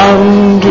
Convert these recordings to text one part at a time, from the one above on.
unto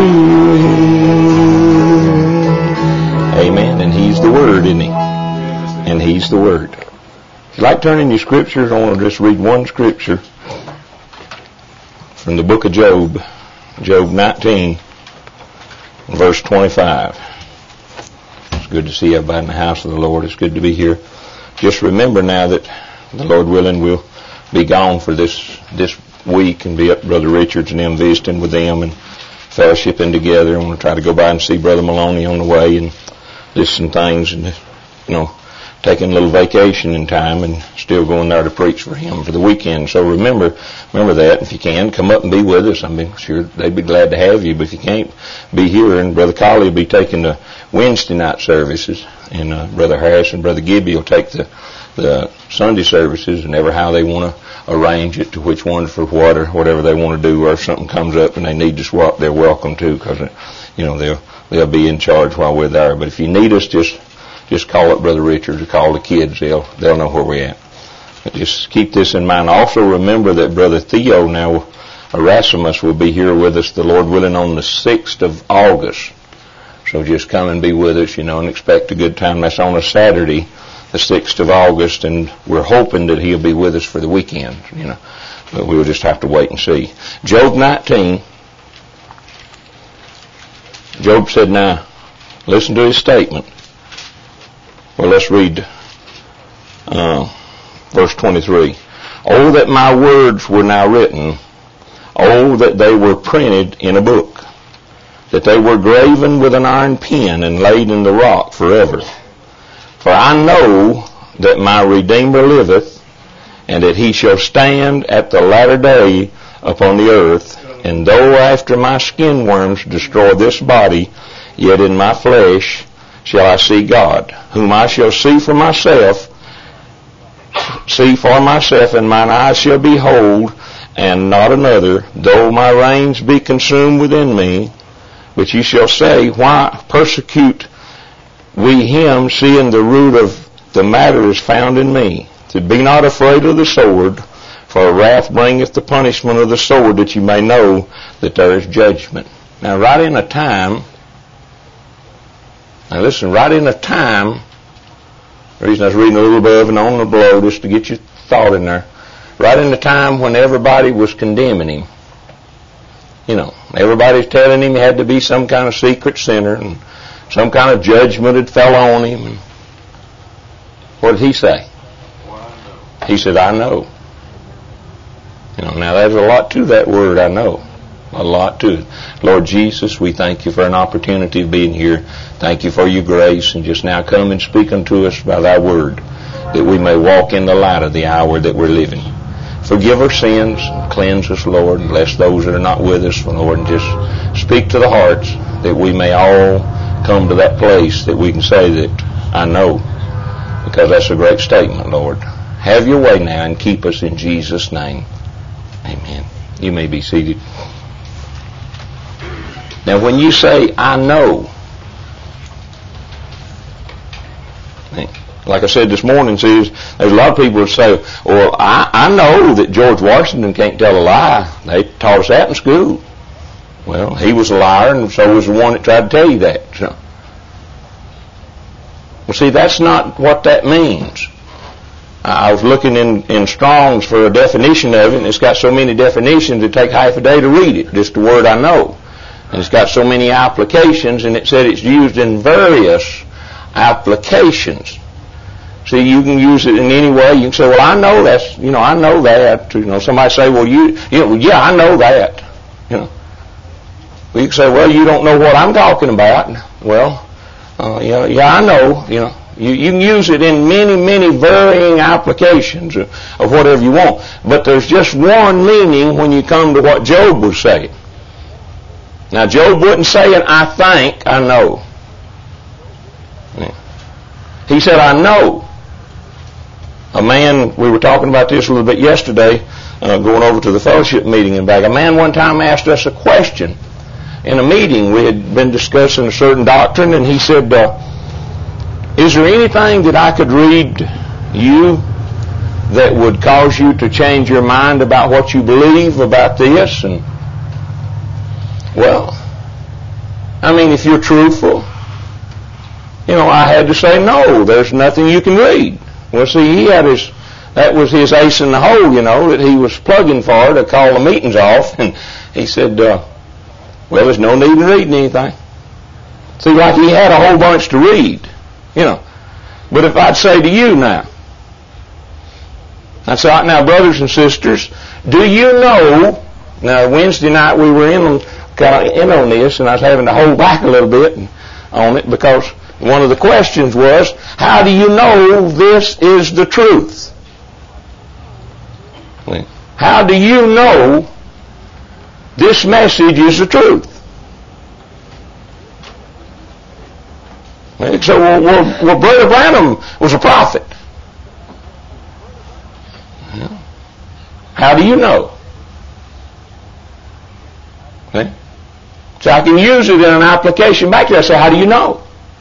Him. Amen. And He's the Word, isn't He? And He's the Word. If you'd like to turn in your scriptures, I want to just read one scripture from the book of Job. Job 19, verse 25. It's good to see everybody in the house of the Lord. It's good to be here. Just remember now that the Lord willing we'll be gone for this week and be up at Brother Richards and them visiting with them and fellowshipping together. I'm going to try to go by and see Brother Maloney on the way and listen things and, taking a little vacation in time and still going there to preach for him for the weekend. So remember that. If you can, come up and be with us. I'm sure they'd be glad to have you. But if you can't be here, and Brother Colley will be taking the Wednesday night services, and Brother Harris and Brother Gibby will take the Sunday services, and ever how they want to arrange it to which one for what or whatever they want to do, or if something comes up and they need to swap, they're welcome to, because they'll be in charge while we're there. But if you need us, just call up Brother Richards or call the kids. They'll know where we're at. But just keep this in mind. Also remember that Brother Theo now, Erasmus, will be here with us, the Lord willing, on the 6th of August. So just come and be with us, and expect a good time. That's on a Saturday, the 6th of August, and we're hoping that he'll be with us for the weekend, But we'll just have to wait and see. Job 19. Job said, now, listen to his statement. Well, let's read verse 23. Oh, that my words were now written. Oh, that they were printed in a book, that they were graven with an iron pen and laid in the rock forever. For I know that my Redeemer liveth, and that he shall stand at the latter day upon the earth. And though after my skin worms destroy this body, yet in my flesh shall I see God, whom I shall see for myself, and mine eyes shall behold, and not another, though my reins be consumed within me. But ye shall say, why persecute we him, seeing the root of the matter is found in me? To be not afraid of the sword, for wrath bringeth the punishment of the sword, that you may know that there is judgment. Now right in a time, the reason I was reading a little above and on the below, just to get your thought in there, right in the time when everybody was condemning him. Everybody's telling him he had to be some kind of secret sinner, and some kind of judgment had fell on him. And what did he say? He said, I know. Now there's a lot to that word, I know. A lot to it. Lord Jesus, we thank you for an opportunity of being here. Thank you for your grace, and just now come and speak unto us by thy word, that we may walk in the light of the hour that we're living. Forgive our sins, cleanse us, Lord, and bless those that are not with us, Lord, and just speak to the hearts, that we may all come to that place that we can say that I know, because that's a great statement, Lord. Have your way now and keep us in Jesus' name. Amen. You may be seated. Now, when you say, I know, like I said this morning, there's a lot of people that say, well, I know that George Washington can't tell a lie. They taught us that in school. Well, he was a liar, and so was the one that tried to tell you that. So. Well, see, that's not what that means. I was looking in Strong's for a definition of it, and it's got so many definitions it take half a day to read it, just the word I know. And it's got so many applications, and it said it's used in various applications. See, you can use it in any way. You can say, well, I know that's, I know that. Somebody say, well, yeah, I know that. Well, you can say, well, you don't know what I'm talking about. Well, yeah, I know, You can use it in many, many varying applications of whatever you want. But there's just one meaning when you come to what Job was saying. Now, Job wasn't saying, I think I know. He said, I know. A man, we were talking about this a little bit yesterday, going over to the fellowship meeting and back. A man one time asked us a question in a meeting. We had been discussing a certain doctrine, and he said, is there anything that I could read you that would cause you to change your mind about what you believe about this? And Well, I mean, if you're truthful, I had to say, no, there's nothing you can read. Well, see, that was his ace in the hole, that he was plugging for to call the meetings off. And he said, well, there's no need in reading anything. See, like he had a whole bunch to read, But if I'd say to you now, I'd say, now, brothers and sisters, do you know, now Wednesday night we were kind of in on this, and I was having to hold back a little bit on it because one of the questions was, how do you know this is the truth? How do you know this message is the truth? So, well, Brother Branham was a prophet. How do you know? Okay? So I can use it in an application back there. I say, how do you know?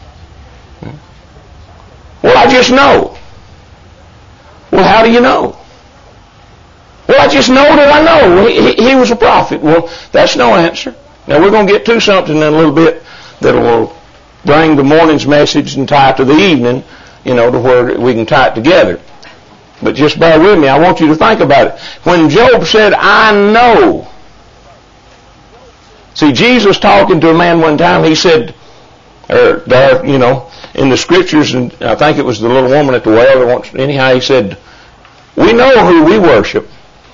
Well, I just know. Well, how do you know? Well, I just know that I know. He was a prophet. Well, that's no answer. Now, we're going to get to something in a little bit that will bring the morning's message and tie it to the evening, to where we can tie it together. But just bear with me. I want you to think about it. When Job said, I know. See, Jesus talking to a man one time, he said, in the scriptures, and I think it was the little woman at the well, anyhow, he said, we know who we worship.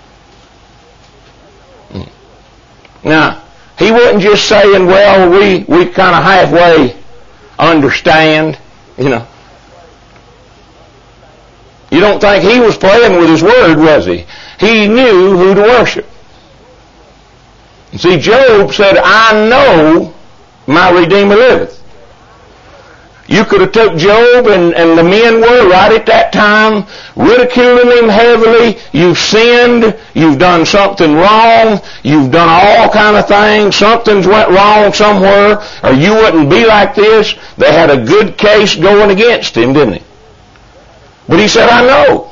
Now, he wasn't just saying, well, we kind of halfway understand, You don't think he was playing with his word, was he? He knew who to worship. And see, Job said, I know my Redeemer liveth. You could have took Job and the men were right at that time ridiculing him heavily. You've sinned. You've done something wrong. You've done all kind of things. Something's went wrong somewhere or you wouldn't be like this. They had a good case going against him, didn't he? But he said, I know.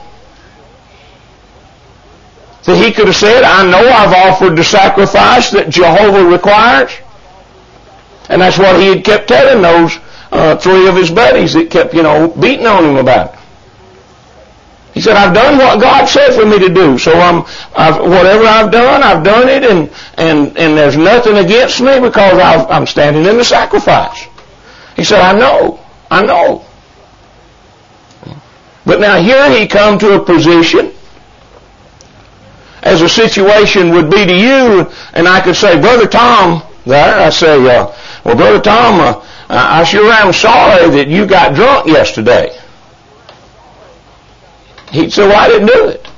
So he could have said, I know I've offered the sacrifice that Jehovah requires. And that's what he had kept telling those three of his buddies that kept, beating on him about it. He said, I've done what God said for me to do. So whatever I've done it, and there's nothing against me because I'm standing in the sacrifice. He said, I know. But now here he come to a position, as a situation would be to you, and I could say, Brother Tom, there, I say, well, Brother Tom, I sure am sorry that you got drunk yesterday. He'd say, well, I didn't do it.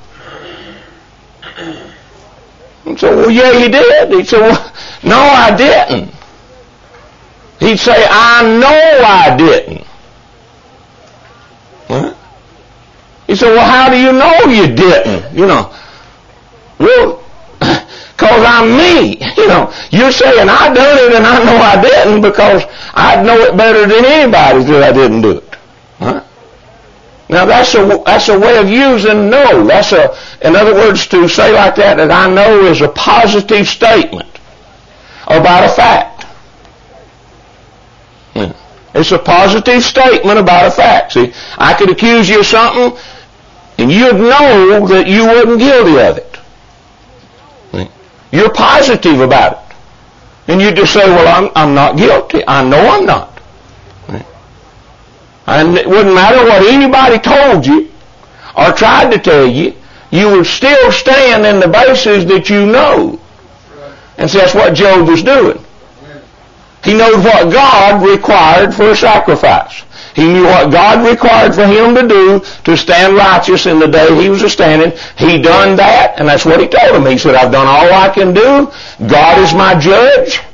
He'd say, well, yeah, you did. He'd say, well, no, I didn't. He'd say, I know I didn't. Huh? He said, well, how do you know you didn't? Well, because I'm me. You're saying I done it and I know I didn't because I know it better than anybody that I didn't do it. Huh? Now that's a way of using know. In other words, to say like that I know is a positive statement about a fact. Yeah. It's a positive statement about a fact. See, I could accuse you of something and you'd know that you wasn't guilty of it. You're positive about it. And you just say, well, I'm not guilty. I know I'm not. And it wouldn't matter what anybody told you or tried to tell you, you would still stand in the basis that you know. And so that's what Job was doing. He knew what God required for a sacrifice. He knew what God required for him to do to stand righteous in the day he was standing. He done that, and that's what he told him. He said, I've done all I can do. God is my judge.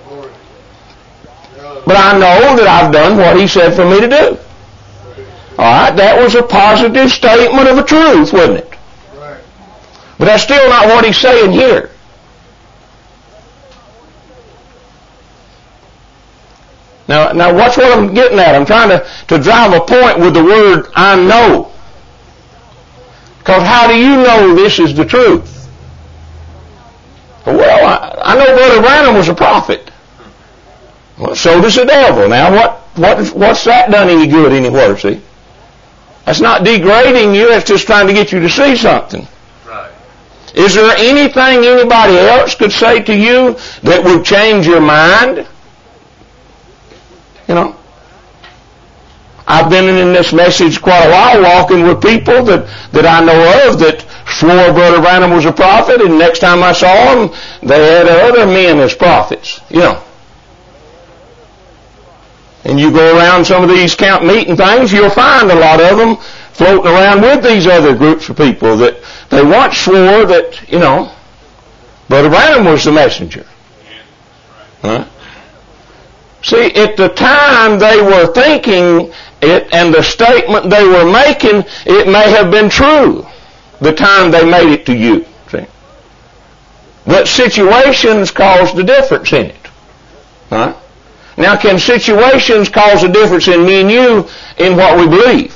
But I know that I've done what he said for me to do. Alright, that was a positive statement of a truth, wasn't it? But that's still not what he's saying here. Now watch what I'm getting at. I'm trying to drive a point with the word I know. Because how do you know this is the truth? Well, I know Brother Branham was a prophet. Well, so does the devil. Now, what's that done any good anywhere, see? That's not degrading you. That's just trying to get you to see something. Right. Is there anything anybody else could say to you that would change your mind? You know? I've been in this message quite a while, walking with people that I know of that swore Brother Branham was a prophet, and next time I saw them, they had other men as prophets. You know. And you go around some of these camp meeting things, you'll find a lot of them floating around with these other groups of people that they once swore that, you know, Brother Branham was the messenger. Huh? See, at the time they were thinking it and the statement they were making, it may have been true the time they made it to you. See? But situations caused a difference in it. Huh? Now, can situations cause a difference in me and you in what we believe?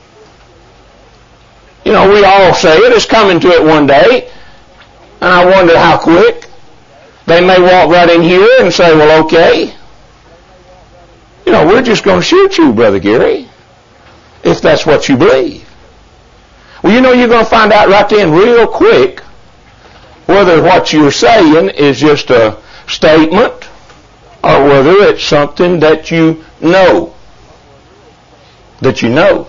You know, we all say it. It's coming to it one day. And I wonder how quick. They may walk right in here and say, well, okay. You know, we're just going to shoot you, Brother Gary, if that's what you believe. Well, you know, you're going to find out right then real quick whether what you're saying is just a statement or whether it's something that you know. That you know.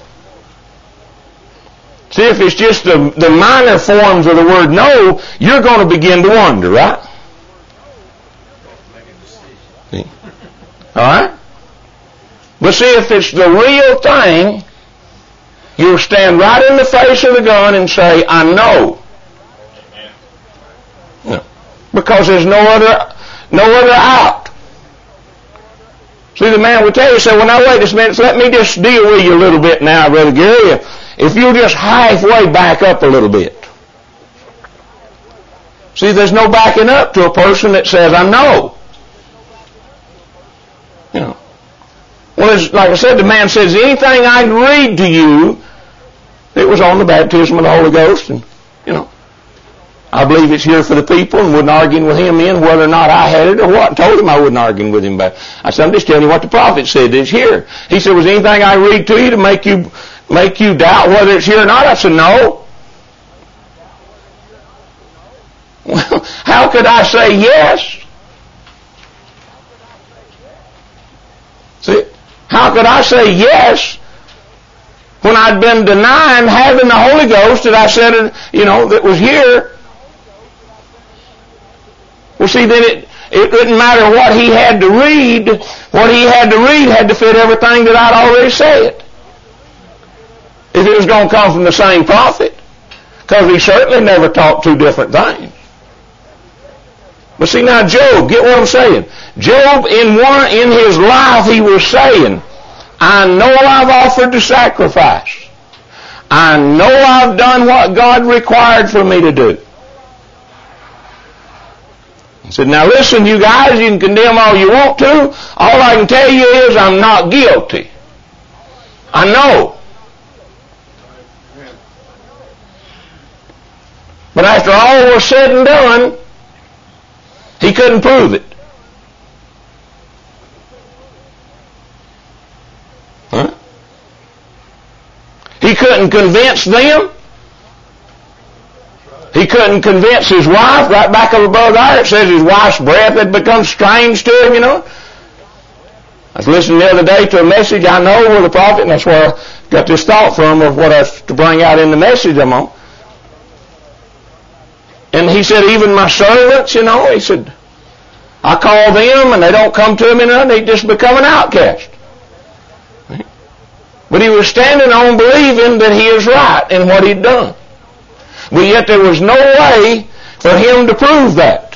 See, if it's just the minor forms of the word know, you're going to begin to wonder, right? See? All right? But see, if it's the real thing, you'll stand right in the face of the gun and say, I know. No. Because there's no other out. See, the man would tell you, say, well, now wait a minute, let me just deal with you a little bit now, Brother Gary. If you'll just halfway back up a little bit. See, there's no backing up to a person that says, I know. You know. Well, like I said, the man says, anything I can read to you, it was on the baptism of the Holy Ghost, and, you know, I believe it's here for the people, and wouldn't argue with him in whether or not I had it or what. And told him I wouldn't argue with him about it. I said, I'm just telling you what the prophet said is here. He said, was anything I read to you to make you doubt whether it's here or not? I said, no. Well, how could I say yes? See, how could I say yes when I'd been denying having the Holy Ghost that I said, you know, that was here? Well, see, then it didn't matter what he had to read. What he had to read had to fit everything that I'd already said. If it was going to come from the same prophet. Because he certainly never taught two different things. But see, now Job, get what I'm saying. Job, in his life, he was saying, I know I've offered the sacrifice. I know I've done what God required for me to do. He said, now listen, you guys, you can condemn all you want to. All I can tell you is I'm not guilty. I know. But after all was said and done, he couldn't prove it. Huh? He couldn't convince them. He couldn't convince his wife. Right back up above there, it says his wife's breath had become strange to him, you know. I was listening the other day to a message I know with a prophet, and that's where I got this thought from of what I was to bring out in the message I'm on. And he said, even my servants, you know, he said, I call them and they don't come to me and they just become an outcast. But he was standing on believing that he is right in what he'd done. But yet there was no way for him to prove that.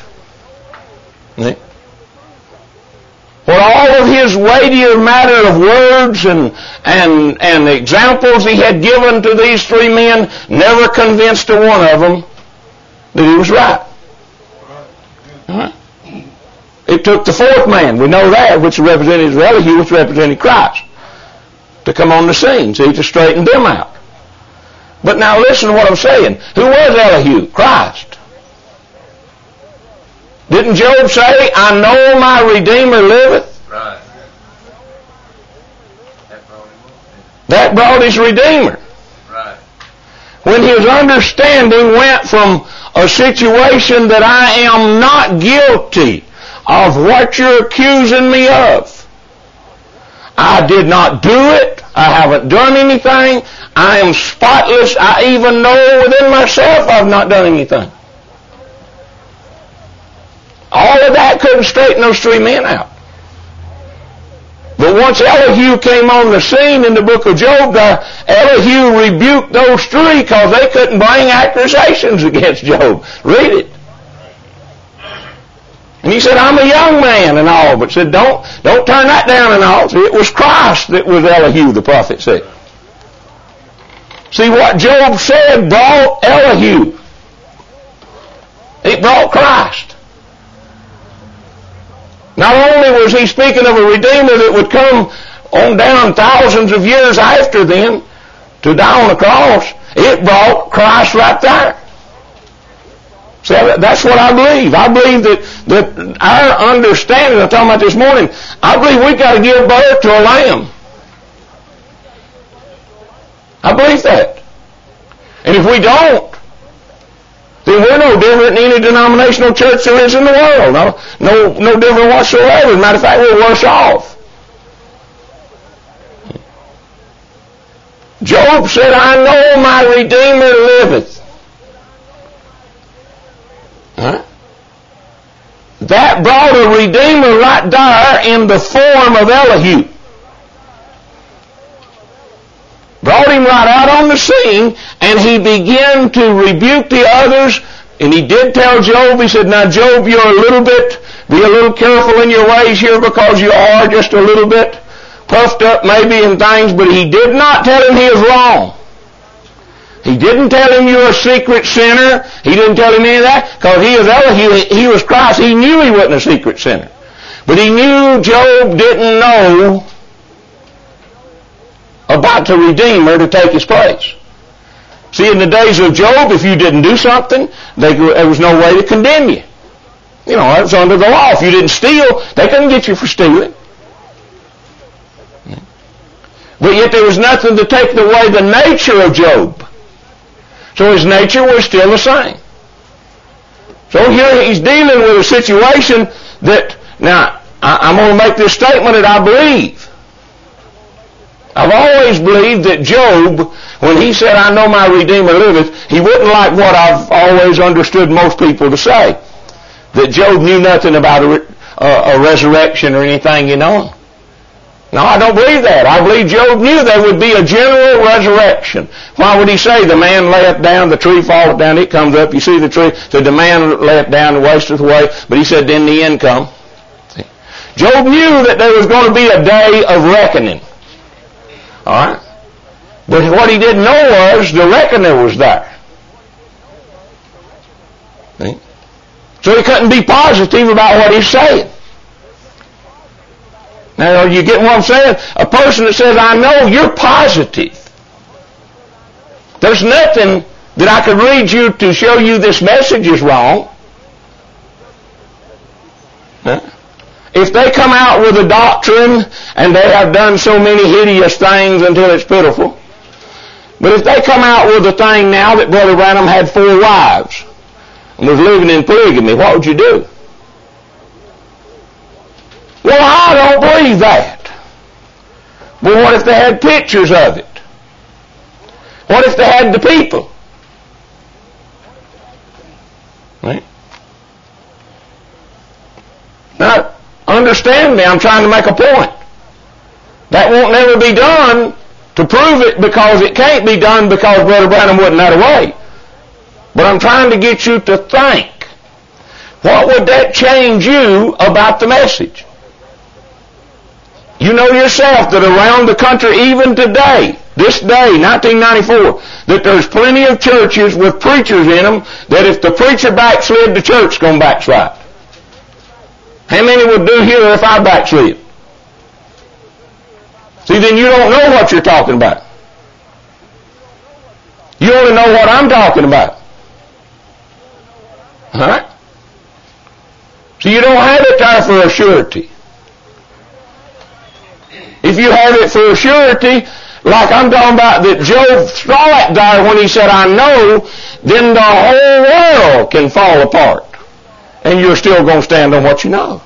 What all of his weightier matter of words and examples he had given to these three men never convinced a one of them that he was right. It took the fourth man, we know that, which represented Elihu, which represented Christ, to come on the scene, see, to straighten them out. But now listen to what I'm saying. Who was Elihu? Christ. Didn't Job say, I know my Redeemer liveth? Right. That brought his Redeemer. Right. When his understanding went from a situation that I am not guilty of what you're accusing me of. I did not do it. I haven't done anything. I am spotless. I even know within myself I've not done anything. All of that couldn't straighten those three men out. But once Elihu came on the scene in the book of Job, Elihu rebuked those three because they couldn't bring accusations against Job. Read it. And he said, I'm a young man and all, but said, don't turn that down and all. It was Christ that was Elihu, the prophet said. See, what Job said brought Elihu. It brought Christ. Not only was he speaking of a Redeemer that would come on down thousands of years after them to die on the cross, it brought Christ right there. So that's what I believe. I believe that our understanding, I'm talking about this morning, I believe we've got to give birth to a lamb. I believe that. And if we don't, then we're no different than any denominational church there is in the world. No different whatsoever. As a matter of fact, we're worse off. Job said, I know my Redeemer liveth. Huh? That brought a Redeemer right there in the form of Elihu. Brought him right out on the scene, and he began to rebuke the others. And he did tell Job, he said, now Job, be a little careful in your ways here because you are just a little bit puffed up maybe in things, but he did not tell him he was wrong. He didn't tell him you're a secret sinner. He didn't tell him any of that because he was Elihu, he was Christ. He knew he wasn't a secret sinner. But he knew Job didn't know about the Redeemer to take his place. See, in the days of Job, if you didn't do something, there was no way to condemn you. You know, it was under the law. If you didn't steal, they couldn't get you for stealing. But yet there was nothing to take away the nature of Job. So his nature was still the same. So here he's dealing with a situation that, now, I'm going to make this statement that I believe. I've always believed that Job, when he said, I know my Redeemer liveth, he wouldn't like what I've always understood most people to say. That Job knew nothing about a resurrection or anything, you know. No, I don't believe that. I believe Job knew there would be a general resurrection. Why would he say, the man layeth down, the tree falleth down, it comes up, you see the tree, so the man layeth down and wasteth away, but he said, then the end come. See? Job knew that there was going to be a day of reckoning. Alright? But what he didn't know was the reckoner was there. See? So he couldn't be positive about what he's saying. Now, you get what I'm saying? A person that says, I know, you're positive. There's nothing that I could read you to show you this message is wrong. Huh? If they come out with a doctrine and they have done so many hideous things until it's pitiful, but if they come out with a thing now that Brother Branham had 4 wives and was living in polygamy, what would you do? Well, I don't believe that. Well, what if they had pictures of it? What if they had the people? Right? Now, understand me, I'm trying to make a point. That won't never be done to prove it because it can't be done because Brother Branham wasn't that way. But I'm trying to get you to think. What would that change you about the message? You know yourself that around the country, even today, this day, 1994, that there's plenty of churches with preachers in them that if the preacher backslid, the church's going to backslide. How many would do here if I backslid? See, then you don't know what you're talking about. You only know what I'm talking about. Alright? So you don't have it there for a surety. If you have it for a surety, like I'm talking about that Job saw it there when he said, I know, then the whole world can fall apart. And you're still going to stand on what you know.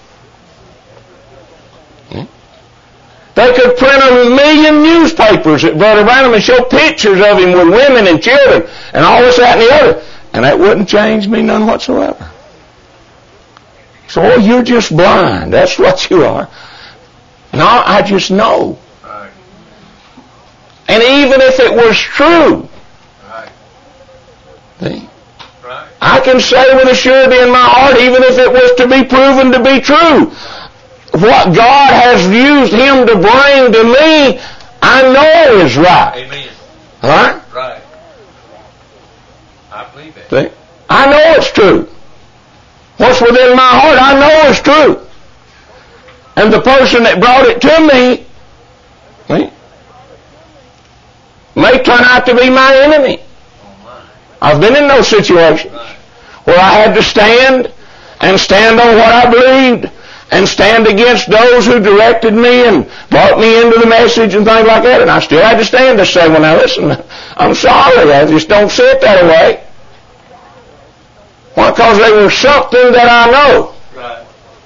They could print 1,000,000 newspapers that Brother Branham and show pictures of him with women and children and all this, that, and the other. And that wouldn't change me none whatsoever. So, oh, you're just blind. That's what you are. No, I just know. Right. And even if it was true, right. See, right. I can say with a surety in my heart, even if it was to be proven to be true, what God has used him to bring to me, I know is right. Amen. Right? Right. I believe it. See? I know it's true. What's within my heart, I know is true. And the person that brought it to me, see, may turn out to be my enemy. I've been in those situations where I had to stand on what I believed, and stand against those who directed me and brought me into the message and things like that. And I still had to stand to say, well, now listen, I'm sorry, I just don't see it that way. Why? Because they were something that I know. Right.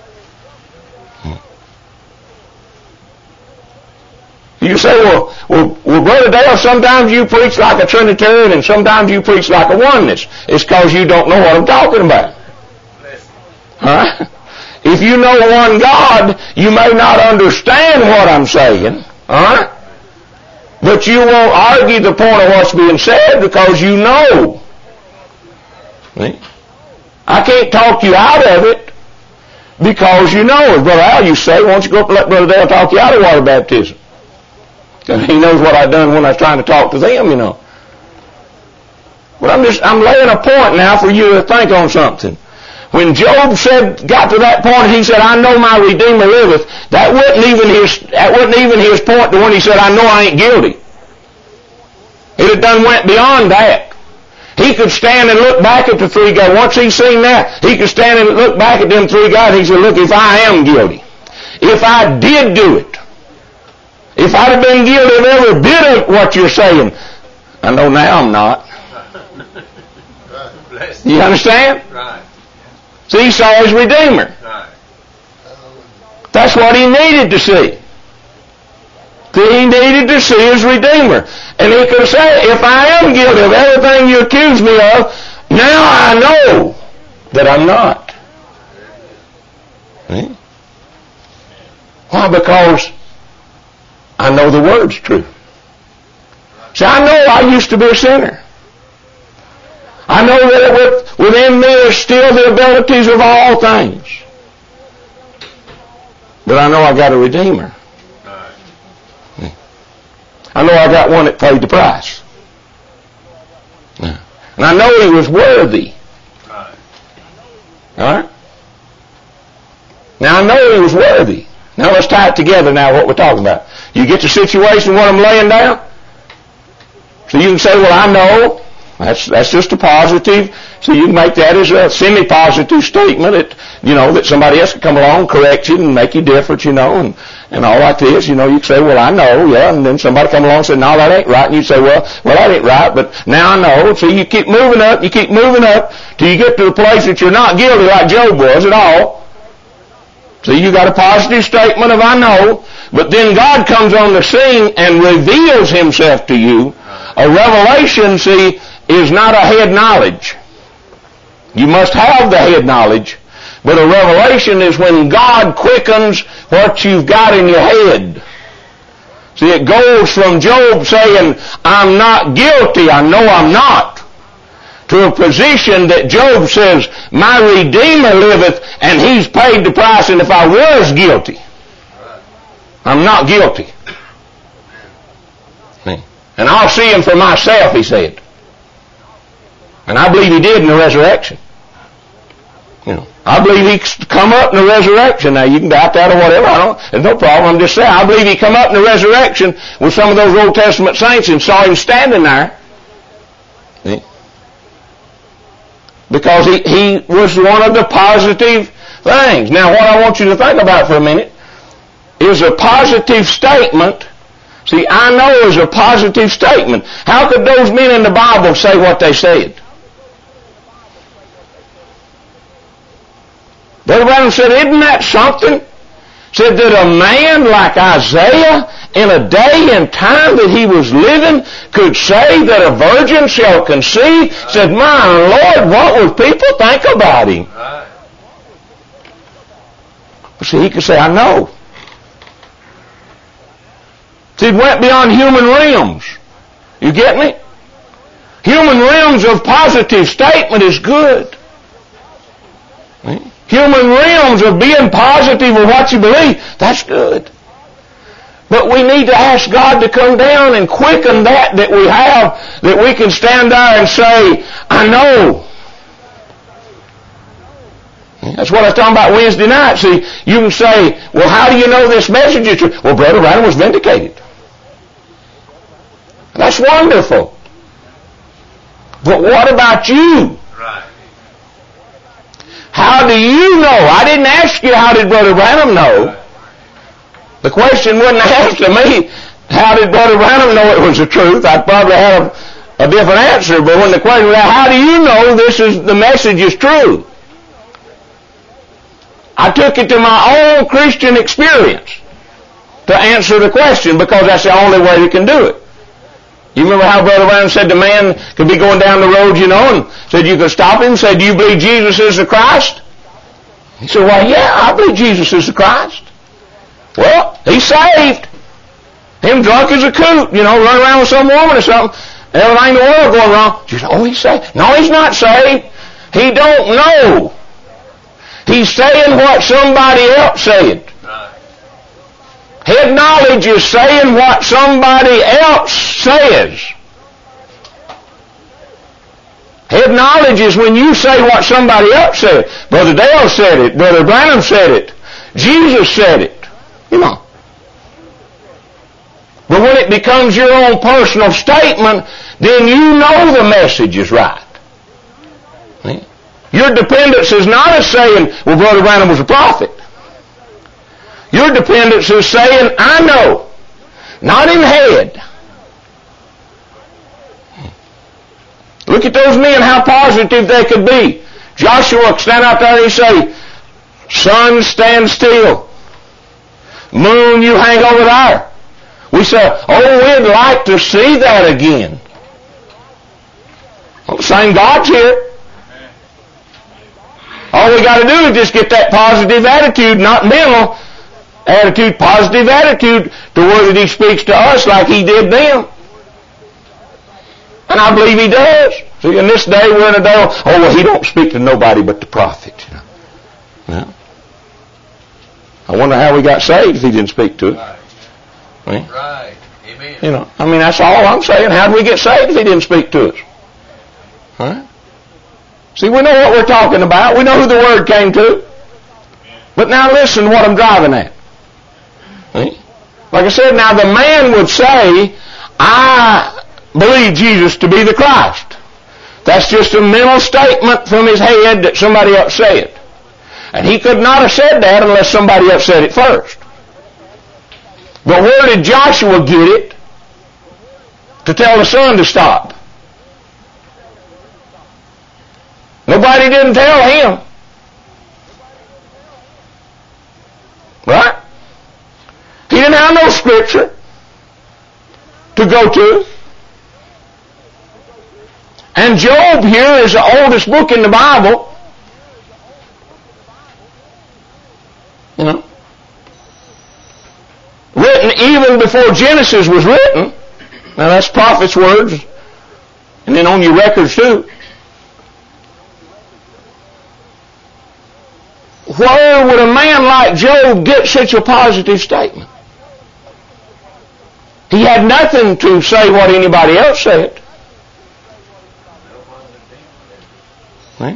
You say, well, Brother Dale, sometimes you preach like a Trinitarian and sometimes you preach like a oneness. It's because you don't know what I'm talking about. Huh? If you know one God, you may not understand what I'm saying, alright? But you won't argue the point of what's being said because you know. See? I can't talk you out of it because you know. As Brother Al used to say, why don't you go up and let Brother Dale talk you out of water baptism? Because he knows what I've done when I was trying to talk to them, you know. But I'm laying a point now for you to think on something. When Job got to that point, he said, I know my Redeemer liveth. That wasn't even his point to when he said, I know I ain't guilty. It had done went beyond that. He could stand and look back at the three guys. Once he seen that, he could stand and look back at them three guys. He said, look, if I am guilty, if I did do it, if I'd have been guilty of every bit of what you're saying, I know now I'm not. You understand? Right. See, he saw his Redeemer. Right. That's what he needed to see. He needed to see his Redeemer. And he could say, if I am guilty of everything you accuse me of, now I know that I'm not. See? Why? Because I know the Word's true. See, I know I used to be a sinner. I know that within me is still the abilities of all things. But I know I got a Redeemer. I know I got one that paid the price. And I know he was worthy. Alright? Now I know he was worthy. Now let's tie it together now what we're talking about. You get the situation what I'm laying down? So you can say, well, I know. That's just a positive. So you can make that as a semi-positive statement that, you know, that somebody else can come along, correct you and make you different, you know, and all like this. You know, you can say, well, I know, yeah, and then somebody come along and say, no, that ain't right. And you say, well, that ain't right, but now I know. So you keep moving up till you get to the place that you're not guilty like Job was at all. So you got a positive statement of I know, but then God comes on the scene and reveals himself to you. A revelation, see, is not a head knowledge. You must have the head knowledge. But a revelation is when God quickens what you've got in your head. See, it goes from Job saying, I'm not guilty, I know I'm not, to a position that Job says, my Redeemer liveth, and he's paid the price, and if I was guilty, I'm not guilty. And I'll see him for myself, he said. And I believe he did in the resurrection. You know, I believe he come up in the resurrection. Now you can doubt that or whatever. There's no problem. I'm just saying. I believe he come up in the resurrection with some of those Old Testament saints and saw him standing there. Because he was one of the positive things. Now, what I want you to think about for a minute is a positive statement. See, I know is a positive statement. How could those men in the Bible say what they said? Brother Branham said, isn't that something? Said that a man like Isaiah, in a day and time that he was living, could say that a virgin shall conceive. Said, my Lord, what would people think about him? But see, he could say, I know. See, it went beyond human realms. You get me? Human realms of positive statement is good. Human realms of being positive of what you believe, that's good. But we need to ask God to come down and quicken that we have, that we can stand there and say, I know. That's what I was talking about Wednesday night. See, you can say, well, how do you know this message is true? Well, Brother Branham was vindicated. That's wonderful. But what about you? Right. How do you know? I didn't ask you how did Brother Branham know. The question wasn't asked to me, how did Brother Branham know it was the truth? I'd probably have a different answer. But when the question was, how do you know the message is true? I took it to my own Christian experience to answer the question, because that's the only way you can do it. You remember how Brother Branham said the man could be going down the road, and said you could stop him, said, do you believe Jesus is the Christ? He said, well, yeah, I believe Jesus is the Christ. Well, he's saved. Him drunk as a coot, running around with some woman or something. Everything in the world going wrong. You say, oh, he's saved. No, he's not saved. He don't know. He's saying what somebody else said. Head knowledge is saying what somebody else says. Head knowledge is when you say what somebody else said. Brother Dale said it. Brother Branham said it. Jesus said it. But when it becomes your own personal statement, then you know the message is right. Your dependence is not as saying, well, Brother Branham was a prophet. Your dependence is saying, I know. Not in head. Look at those men, how positive they could be. Joshua stand out there and he say, sun, stand still. Moon, you hang over there. We say, oh, we'd like to see that again. Well, the same God's here. All we got to do is just get that positive attitude, not mental attitude, positive attitude, to where that he speaks to us like he did them. And I believe he does. See, in this day, we're in a day, oh, well, he don't speak to nobody but the prophet. Yeah. I wonder how we got saved if he didn't speak to us. Right. Right. Amen. That's all I'm saying. How did we get saved if he didn't speak to us? Huh? See, we know what we're talking about. We know who the Word came to. But now listen to what I'm driving at. See? Like I said, now the man would say, I believe Jesus to be the Christ. That's just a mental statement from his head that somebody else said. And he could not have said that unless somebody else said it first. But where did Joshua get it to tell the sun to stop? Nobody didn't tell him. Right? He didn't have no scripture to go to. And Job here is the oldest book in the Bible. Written even before Genesis was written. Now that's prophet's words. And then on your records too. Where would a man like Job get such a positive statement? He had nothing to say what anybody else said. Right?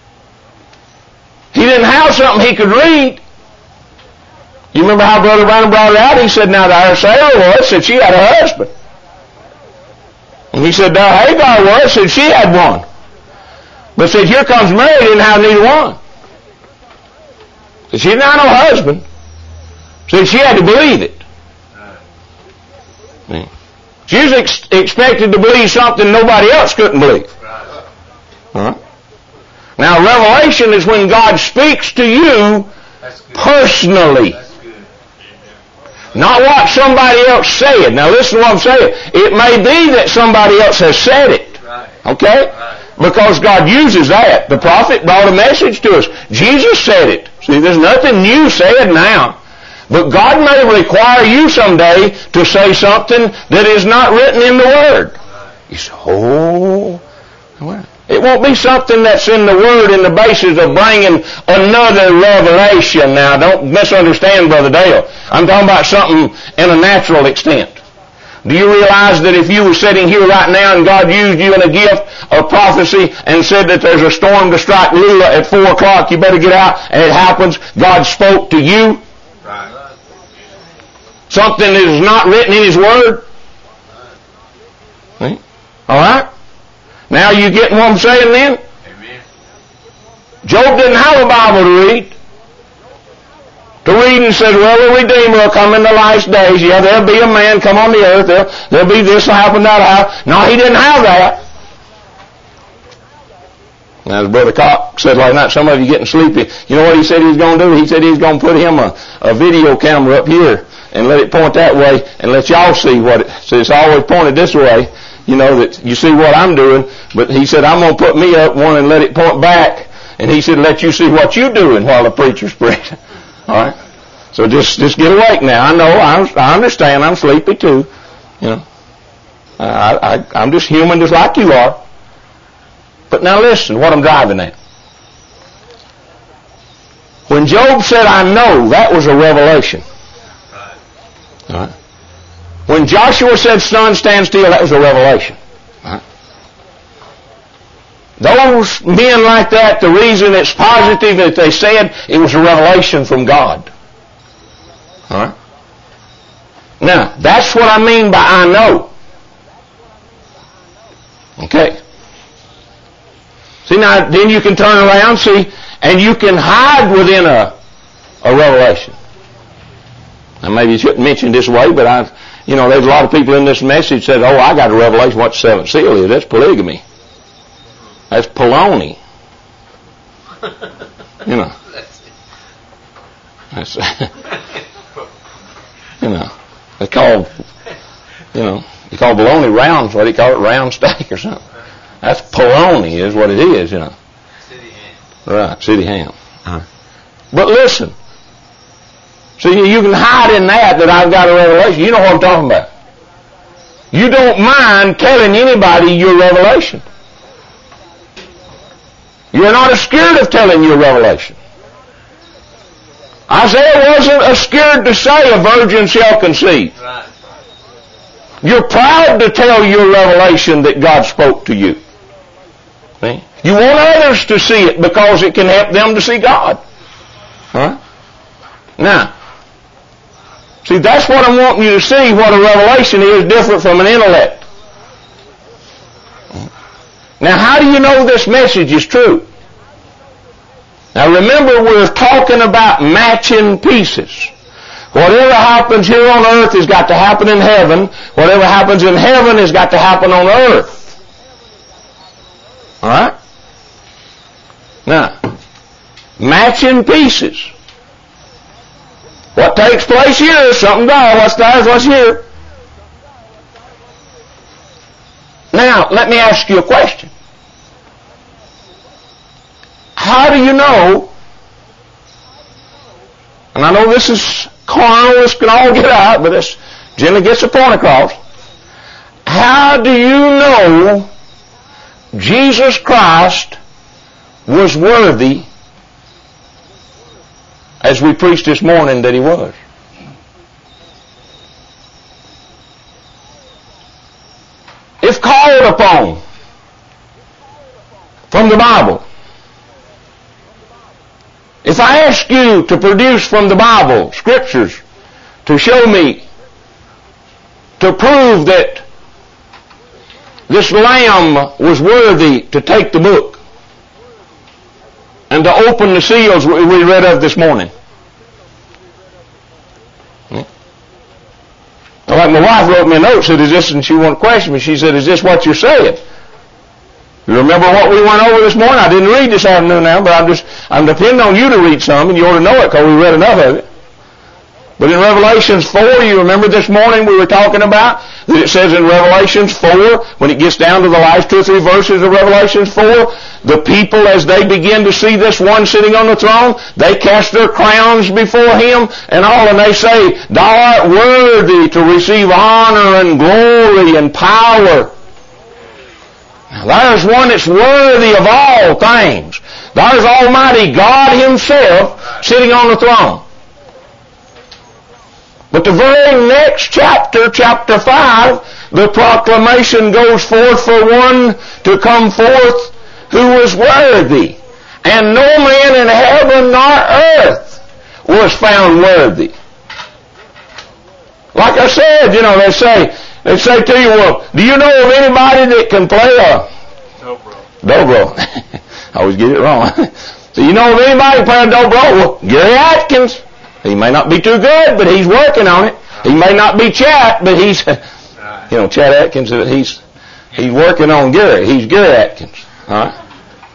He didn't have something he could read. You remember how Brother Branham brought it out? He said, now there Sarah was, said she had a husband. And he said, there Hagar was, said she had one. But said, here comes Mary, didn't have neither one. She didn't have no husband. So she had to believe it. She was expected to believe something nobody else couldn't believe. Right? Now, revelation is when God speaks to you personally. Not what somebody else said. Now listen to what I'm saying. It may be that somebody else has said it. Okay? Because God uses that. The prophet brought a message to us. Jesus said it. See, there's nothing new said now. But God may require you someday to say something that is not written in the Word. You say, oh, well. It won't be something that's in the Word in the basis of bringing another revelation. Now, don't misunderstand, Brother Dale. I'm talking about something in a natural extent. Do you realize that if you were sitting here right now and God used you in a gift of prophecy and said that there's a storm to strike Lula at 4 o'clock, you better get out, and it happens, God spoke to you? Right. Something that is not written in His Word? See? All right? Now you getting what I'm saying then? Amen. Job didn't have a Bible to read. And said, well, the Redeemer will come in the last days. Yeah, there'll be a man come on the earth. There'll be this will happen, that will happen. No, he didn't have that. Now, as Brother Cox said like that, some of you getting sleepy. You know what he said he was going to do? He said he was going to put him a video camera up here and let it point that way and let y'all see what it... So it's always pointed this way. You know, that you see what I'm doing, but he said, I'm going to put me up one and let it point back, and he said, let you see what you're doing while the preacher's preaching. All right? So just get awake now. I know, I understand, I'm sleepy too. You know, I'm just human just like you are. But now listen, what I'm driving at. When Job said, I know, that was a revelation. All right? When Joshua said, sun, stand still, that was a revelation. Right? Those men like that, the reason it's positive that they said it was a revelation from God. All right? Now, that's what I mean by I know. Okay. See, now, then you can turn around, see, and you can hide within a revelation. Now, maybe you shouldn't mention this way, but there's a lot of people in this message said, oh, I got a revelation what the seventh seal is. That's polygamy. That's baloney. You know. That's, they call, you call bologna round, what do you call it, round steak or something. That's polony is what it is, City ham. Right, city ham. But listen. See, you can hide in that I've got a revelation. You know what I'm talking about. You don't mind telling anybody your revelation. You're not scared of telling your revelation. Isaiah wasn't scared to say a virgin shall conceive. Right. You're proud to tell your revelation that God spoke to you. See? You want others to see it because it can help them to see God. Huh? Now, see, that's what I'm wanting you to see, what a revelation is different from an intellect. Now, how do you know this message is true? Now, remember, we're talking about matching pieces. Whatever happens here on earth has got to happen in heaven. Whatever happens in heaven has got to happen on earth. All right? Now, matching pieces. What takes place here is something God. What's there is what's here. Now, let me ask you a question. How do you know, and I know this is carnal, this can all get out, but this generally gets the point across. How do you know Jesus Christ was worthy, as we preached this morning that He was? If called upon from the Bible, if I ask you to produce from the Bible scriptures to show me, to prove that this lamb was worthy to take the book and to open the seals we read of this morning, Like my wife wrote me a note, said, is this, and she wanted to question me. She said, is this what you're saying? You remember what we went over this morning? I didn't read this afternoon now, but I'm depending on you to read some, and you ought to know it because we read enough of it. But in Revelations 4, you remember this morning we were talking about that it says in Revelations 4, when it gets down to the last 2 or 3 verses of Revelations 4, the people, as they begin to see this one sitting on the throne, they cast their crowns before him and all, and they say, thou art worthy to receive honor and glory and power. Now there's one that's worthy of all things. There's Almighty God himself sitting on the throne. But the very next chapter, chapter 5, the proclamation goes forth for one to come forth who was worthy. And no man in heaven nor earth was found worthy. Like I said, they say to you, well, do you know of anybody that can play a dobro? I always get it wrong. So you know of anybody that can play a dobro? Well, Gary Atkins. He may not be too good, but he's working on it. He may not be Chat, but he's, Chat Atkins, he's working on Gary. He's Gary Atkins. All right?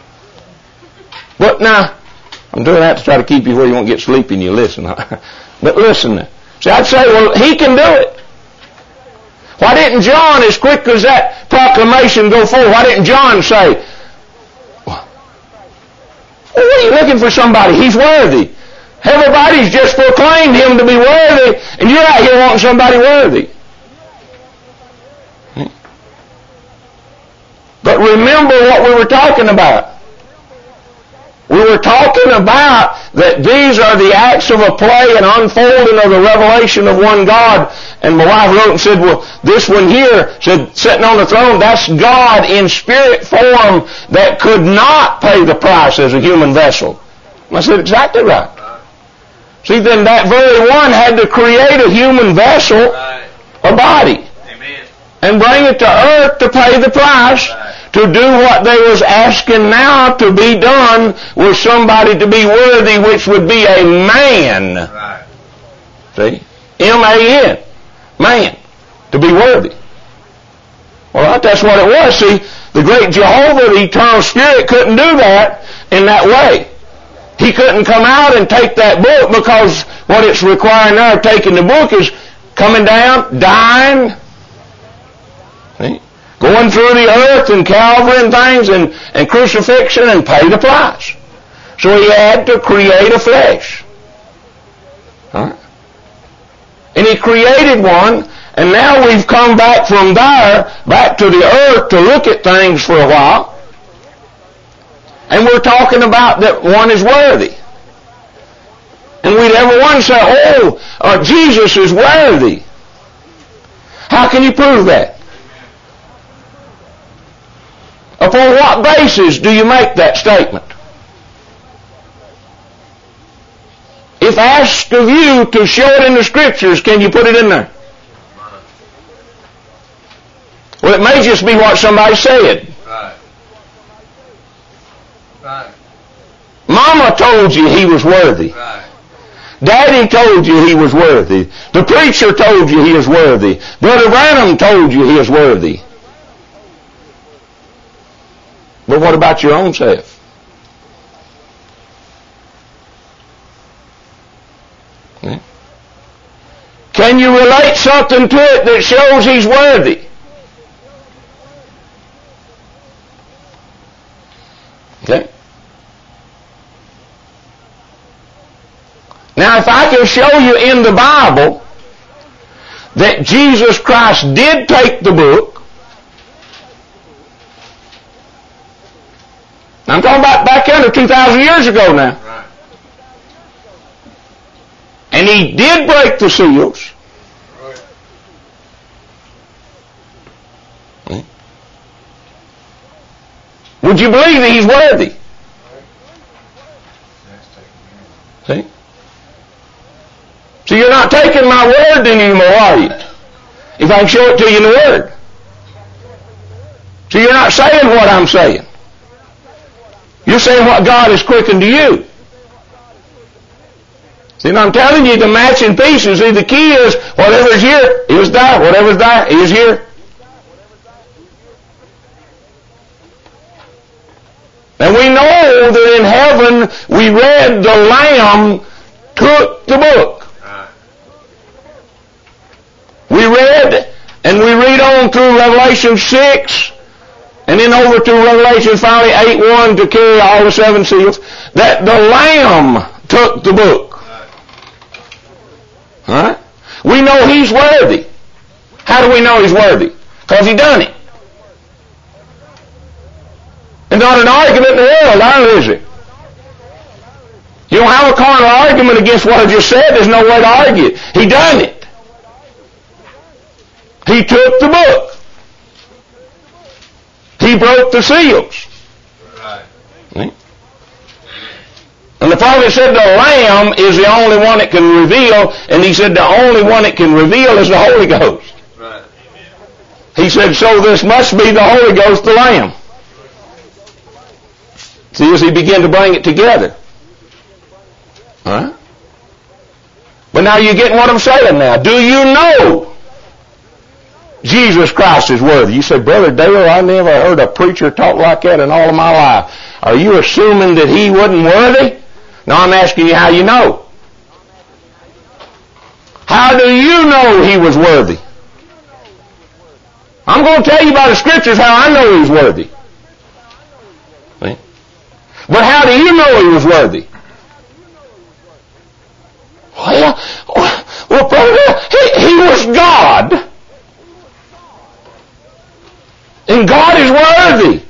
But now, I'm doing that to try to keep you where you won't get sleepy and you listen. But listen. See, I'd say, well, he can do it. Why didn't John, as quick as that proclamation go forward, why didn't John say, well, what are you looking for somebody? He's worthy. Everybody's just proclaimed him to be worthy, and you're out here wanting somebody worthy. But remember what we were talking about. We were talking about that these are the acts of a play and unfolding of the revelation of one God. And my wife wrote and said, well, this one here, said, sitting on the throne, that's God in spirit form that could not pay the price as a human vessel. And I said, exactly right. See, then that very one had to create a human vessel, a body, and bring it to earth to pay the price, to do what they was asking now to be done was somebody to be worthy, which would be a man. See? M-A-N. Man. To be worthy. Well, that's what it was. See, the great Jehovah, the eternal spirit, couldn't do that in that way. He couldn't come out and take that book because what it's requiring now of taking the book is coming down, dying, see? Going through the earth and Calvary and things and crucifixion and pay the price. So he had to create a flesh. Right? And he created one, and now we've come back from there, back to the earth to look at things for a while. And we're talking about that one is worthy. And we'd everyone say, Jesus is worthy. How can you prove that? Upon what basis do you make that statement? If asked of you to show it in the Scriptures, can you put it in there? Well, it may just be what somebody said. Right. Mama told you he was worthy. Right. Daddy told you he was worthy. The preacher told you he is worthy. Brother Branham told you he is worthy. But what about your own self? Okay. Can you relate something to it that shows he's worthy? Okay. Now, if I can show you in the Bible that Jesus Christ did take the book, I'm talking about back under 2,000 years ago now, right. And he did break the seals, right. Okay. Would you believe that he's worthy? See? So you're not taking my word anymore, are you? If I can show it to you in the Word. So you're not saying what I'm saying. You're saying what God has quickened to you. See, I'm telling you, the matching pieces. See, the key is whatever's here is there. Whatever's there is here. And we know that in heaven we read the Lamb took the book. We read, and we read on through Revelation 6, and then over to Revelation finally 8:1 to carry all the 7 seals, that the Lamb took the book. Alright? We know He's worthy. How do we know He's worthy? Because He done it. There's not an argument in the world, now is it? You don't have a carnal argument against what I just said. There's no way to argue it. He done it. He took the book. He broke the seals. Right. See? And the Father said the Lamb is the only one that can reveal, and He said the only one that can reveal is the Holy Ghost. Right. He said, so this must be the Holy Ghost, the Lamb. See, as He began to bring it together. Alright? But now you're getting what I'm saying now. Do you know Jesus Christ is worthy? You say, Brother Dale, I never heard a preacher talk like that in all of my life. Are you assuming that He wasn't worthy? No, I'm asking you how you know. How do you know He was worthy? I'm going to tell you by the Scriptures how I know He's worthy. See? But how do you know He was worthy? Well, brother, he was God. And God is worthy.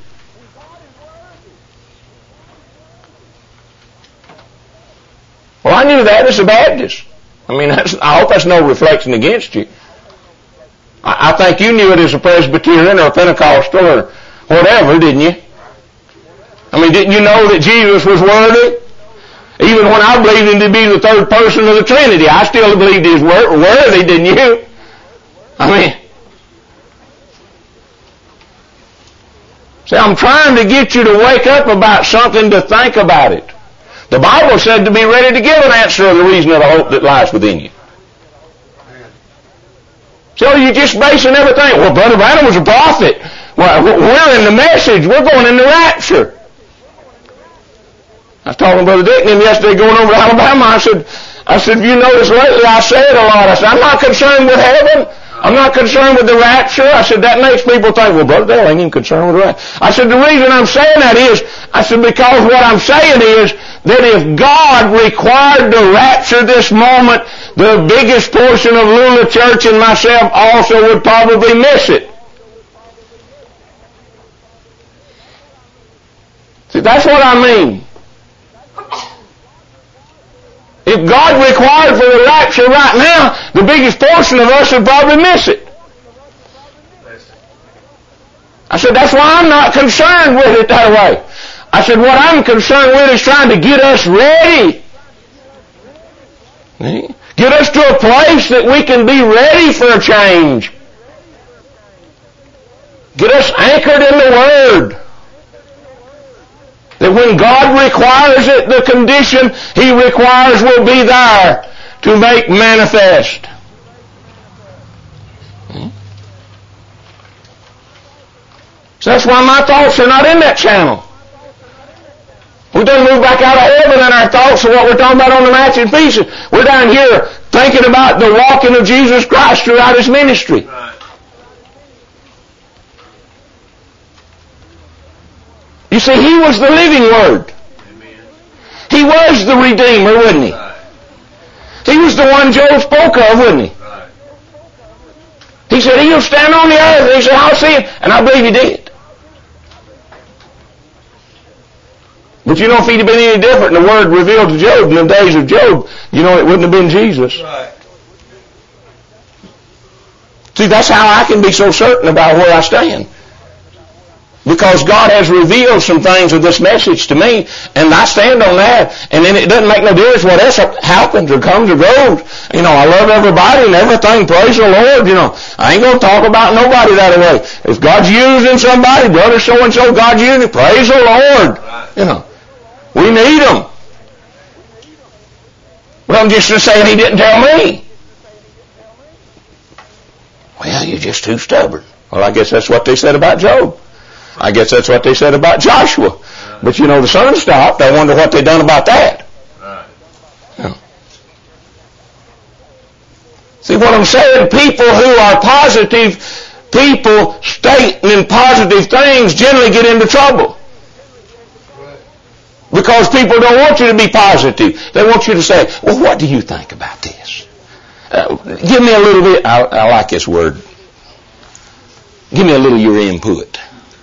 Well, I knew that as a Baptist. I mean, I hope that's no reflection against you. I think you knew it as a Presbyterian or a Pentecostal or whatever, didn't you? I mean, didn't you know that Jesus was worthy? Even when I believed Him to be the third person of the Trinity, I still believed He was worthy, didn't you? I mean, see, I'm trying to get you to wake up about something, to think about it. The Bible said to be ready to give an answer of the reason of the hope that lies within you. So you're just basing everything. Well, Brother Branham was a prophet. Well, we're in the message. We're going in the rapture. I was talking to Brother Dick and him yesterday going over to Alabama. I said, if you notice lately, I say it a lot. I said, I'm not concerned with heaven. I'm not concerned with the rapture. I said, that makes people think, well, Brother Dale ain't even concerned with the rapture. I said, the reason I'm saying that is, I said, because what I'm saying is that if God required to rapture this moment, the biggest portion of Lula Church and myself also would probably miss it. See, that's what I mean. If God required for the rapture right now, the biggest portion of us would probably miss it. I said, that's why I'm not concerned with it that way. I said, what I'm concerned with is trying to get us ready. Get us to a place that we can be ready for a change. Get us anchored in the Word. That when God requires it, the condition He requires will be there to make manifest. So that's why my thoughts are not in that channel. We done moved back out of heaven and our thoughts are what we're talking about on the matching pieces. We're down here thinking about the walking of Jesus Christ throughout His ministry. You see, He was the living Word. Amen. He was the Redeemer, wasn't He? Right. He was the one Job spoke of, wasn't He? Right. He said, He'll stand on the earth. And He said, I'll see Him. And I believe He did. But you know, if He'd have been any different, the Word revealed to Job in the days of Job, you know, it wouldn't have been Jesus. Right. See, that's how I can be so certain about where I stand. Because God has revealed some things of this message to me, and I stand on that, and then it doesn't make no difference what else happens or comes or goes. You know, I love everybody and everything, praise the Lord, you know. I ain't going to talk about nobody that way. If God's using somebody, brother so-and-so, God's using it, praise the Lord. You know, we need them. Well, I'm just saying he didn't tell me. Well, you're just too stubborn. Well, I guess that's what they said about Job. I guess that's what they said about Joshua. But you know, the sun stopped. I wonder what they done about that. Yeah. See what I'm saying? People who are positive, people stating positive things generally get into trouble. Because people don't want you to be positive. They want you to say, well, what do you think about this? Give me a little bit, I like this word. Give me a little of your input.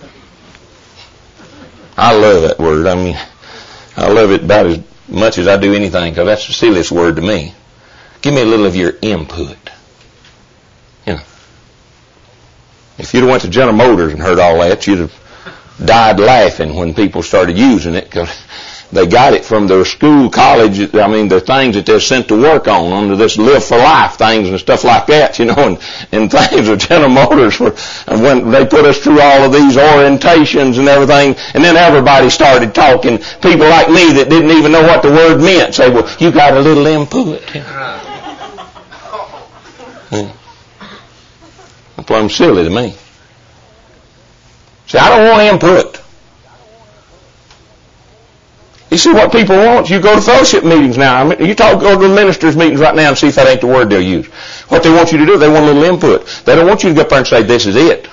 I love that word. I mean, I love it about as much as I do anything, because that's the silliest word to me. Give me a little of your input. You know, if you'd have went to General Motors and heard all that, you'd have died laughing when people started using it, because they got it from their school, college, I mean, the things that they're sent to work on, under this Live for Life things and stuff like that, you know, and things of General Motors, when they put us through all of these orientations and everything, and then everybody started talking, people like me that didn't even know what the word meant, say, well, you got a little input. Yeah. That's why I'm silly to me. See, I don't want input. You see what people want? You go to fellowship meetings now. I mean, go to ministers' meetings right now and see if that ain't the word they'll use. What they want you to do, they want a little input. They don't want you to go up there and say, this is it.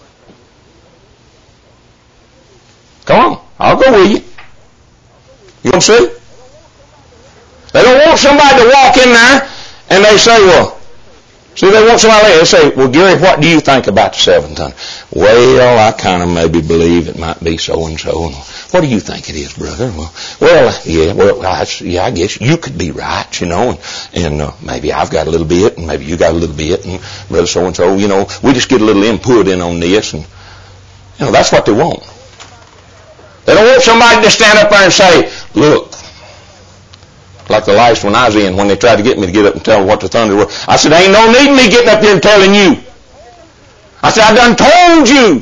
Come on, I'll go with you. You want to see? They don't want somebody to walk in there and they say, well, see, they want somebody they say, well, Gary, what do you think about the seventh thunder? Well, I kind of maybe believe it might be so and so. What do you think it is, brother? I guess you could be right, you know, and maybe I've got a little bit, and maybe you got a little bit, and brother so and so, you know, we just get a little input in on this, and you know, that's what they want. They don't want somebody to stand up there and say, look, like the last one I was in, when they tried to get me to get up and tell them what the thunder was. I said, ain't no need me getting up here and telling you. I said, I done told you.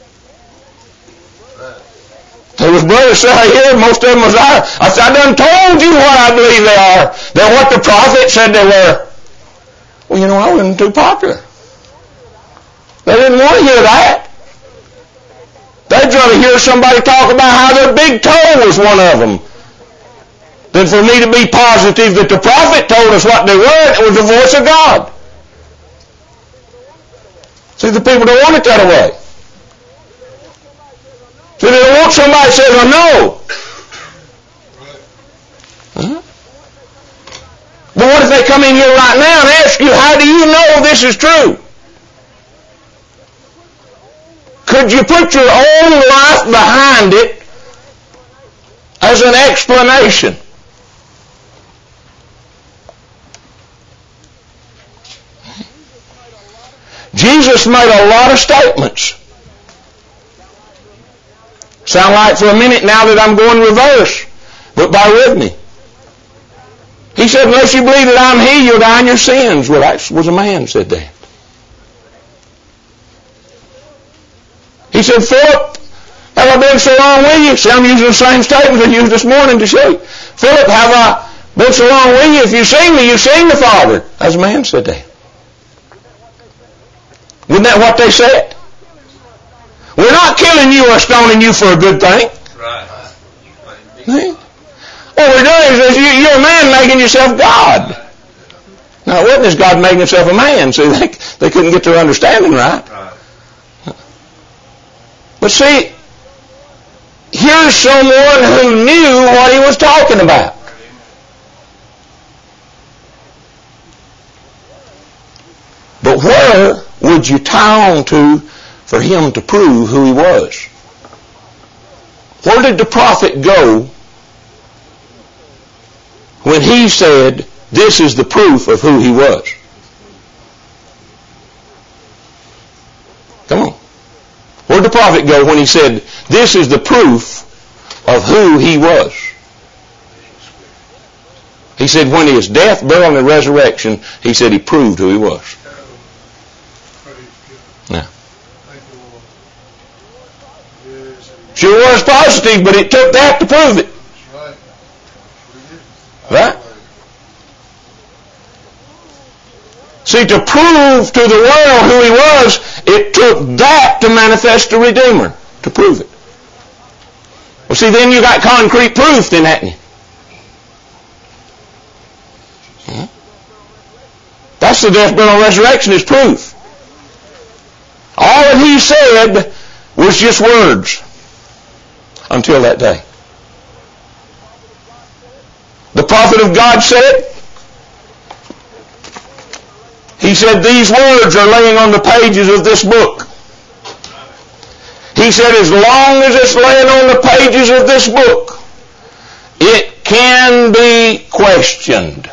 There was brothers sitting here, most of them was there. I said, I done told you what I believe they are. They're what the prophet said they were. Well, you know, I wasn't too popular. They didn't want to hear that. They'd rather hear somebody talk about how their big toe was one of them than for me to be positive that the prophet told us what they were. It was the voice of God. See, the people don't want it that way. See, they don't want somebody to say, well, no. Huh? But what if they come in here right now and ask you, how do you know this is true? Could you put your own life behind it as an explanation? Jesus made a lot of statements. Sound like for a minute now that I'm going reverse, but bear with me. He said, unless you believe that I'm He, you'll die in your sins. Well, that was a man said that. He said, Philip, have I been so long with you? See, I'm using the same statements I used this morning to show you. Philip, have I been so long with you? If you've seen me, you've seen the Father. As a man said that. Wasn't that what they said? We're not killing you or stoning you for a good thing. Right. What we're doing is you're a man making yourself God. Now, it wasn't as God making himself a man. See, they couldn't get their understanding right. But see, here's someone who knew what he was talking about. But where would you tie on to for him to prove who he was? Where did the prophet go when he said, this is the proof of who he was? Come on. Where did the prophet go when he said, this is the proof of who he was? He said when his death, burial, and resurrection, he said he proved who he was. Now, sure was positive, but it took that to prove it. Right? See, to prove to the world who he was, it took that to manifest the Redeemer, to prove it. Well, see, then you got concrete proof then, hadn't you? That's the death, burial, and resurrection is proof. All that he said was just words until that day. The prophet of God said, he said, these words are laying on the pages of this book. He said, as long as it's laying on the pages of this book, it can be questioned.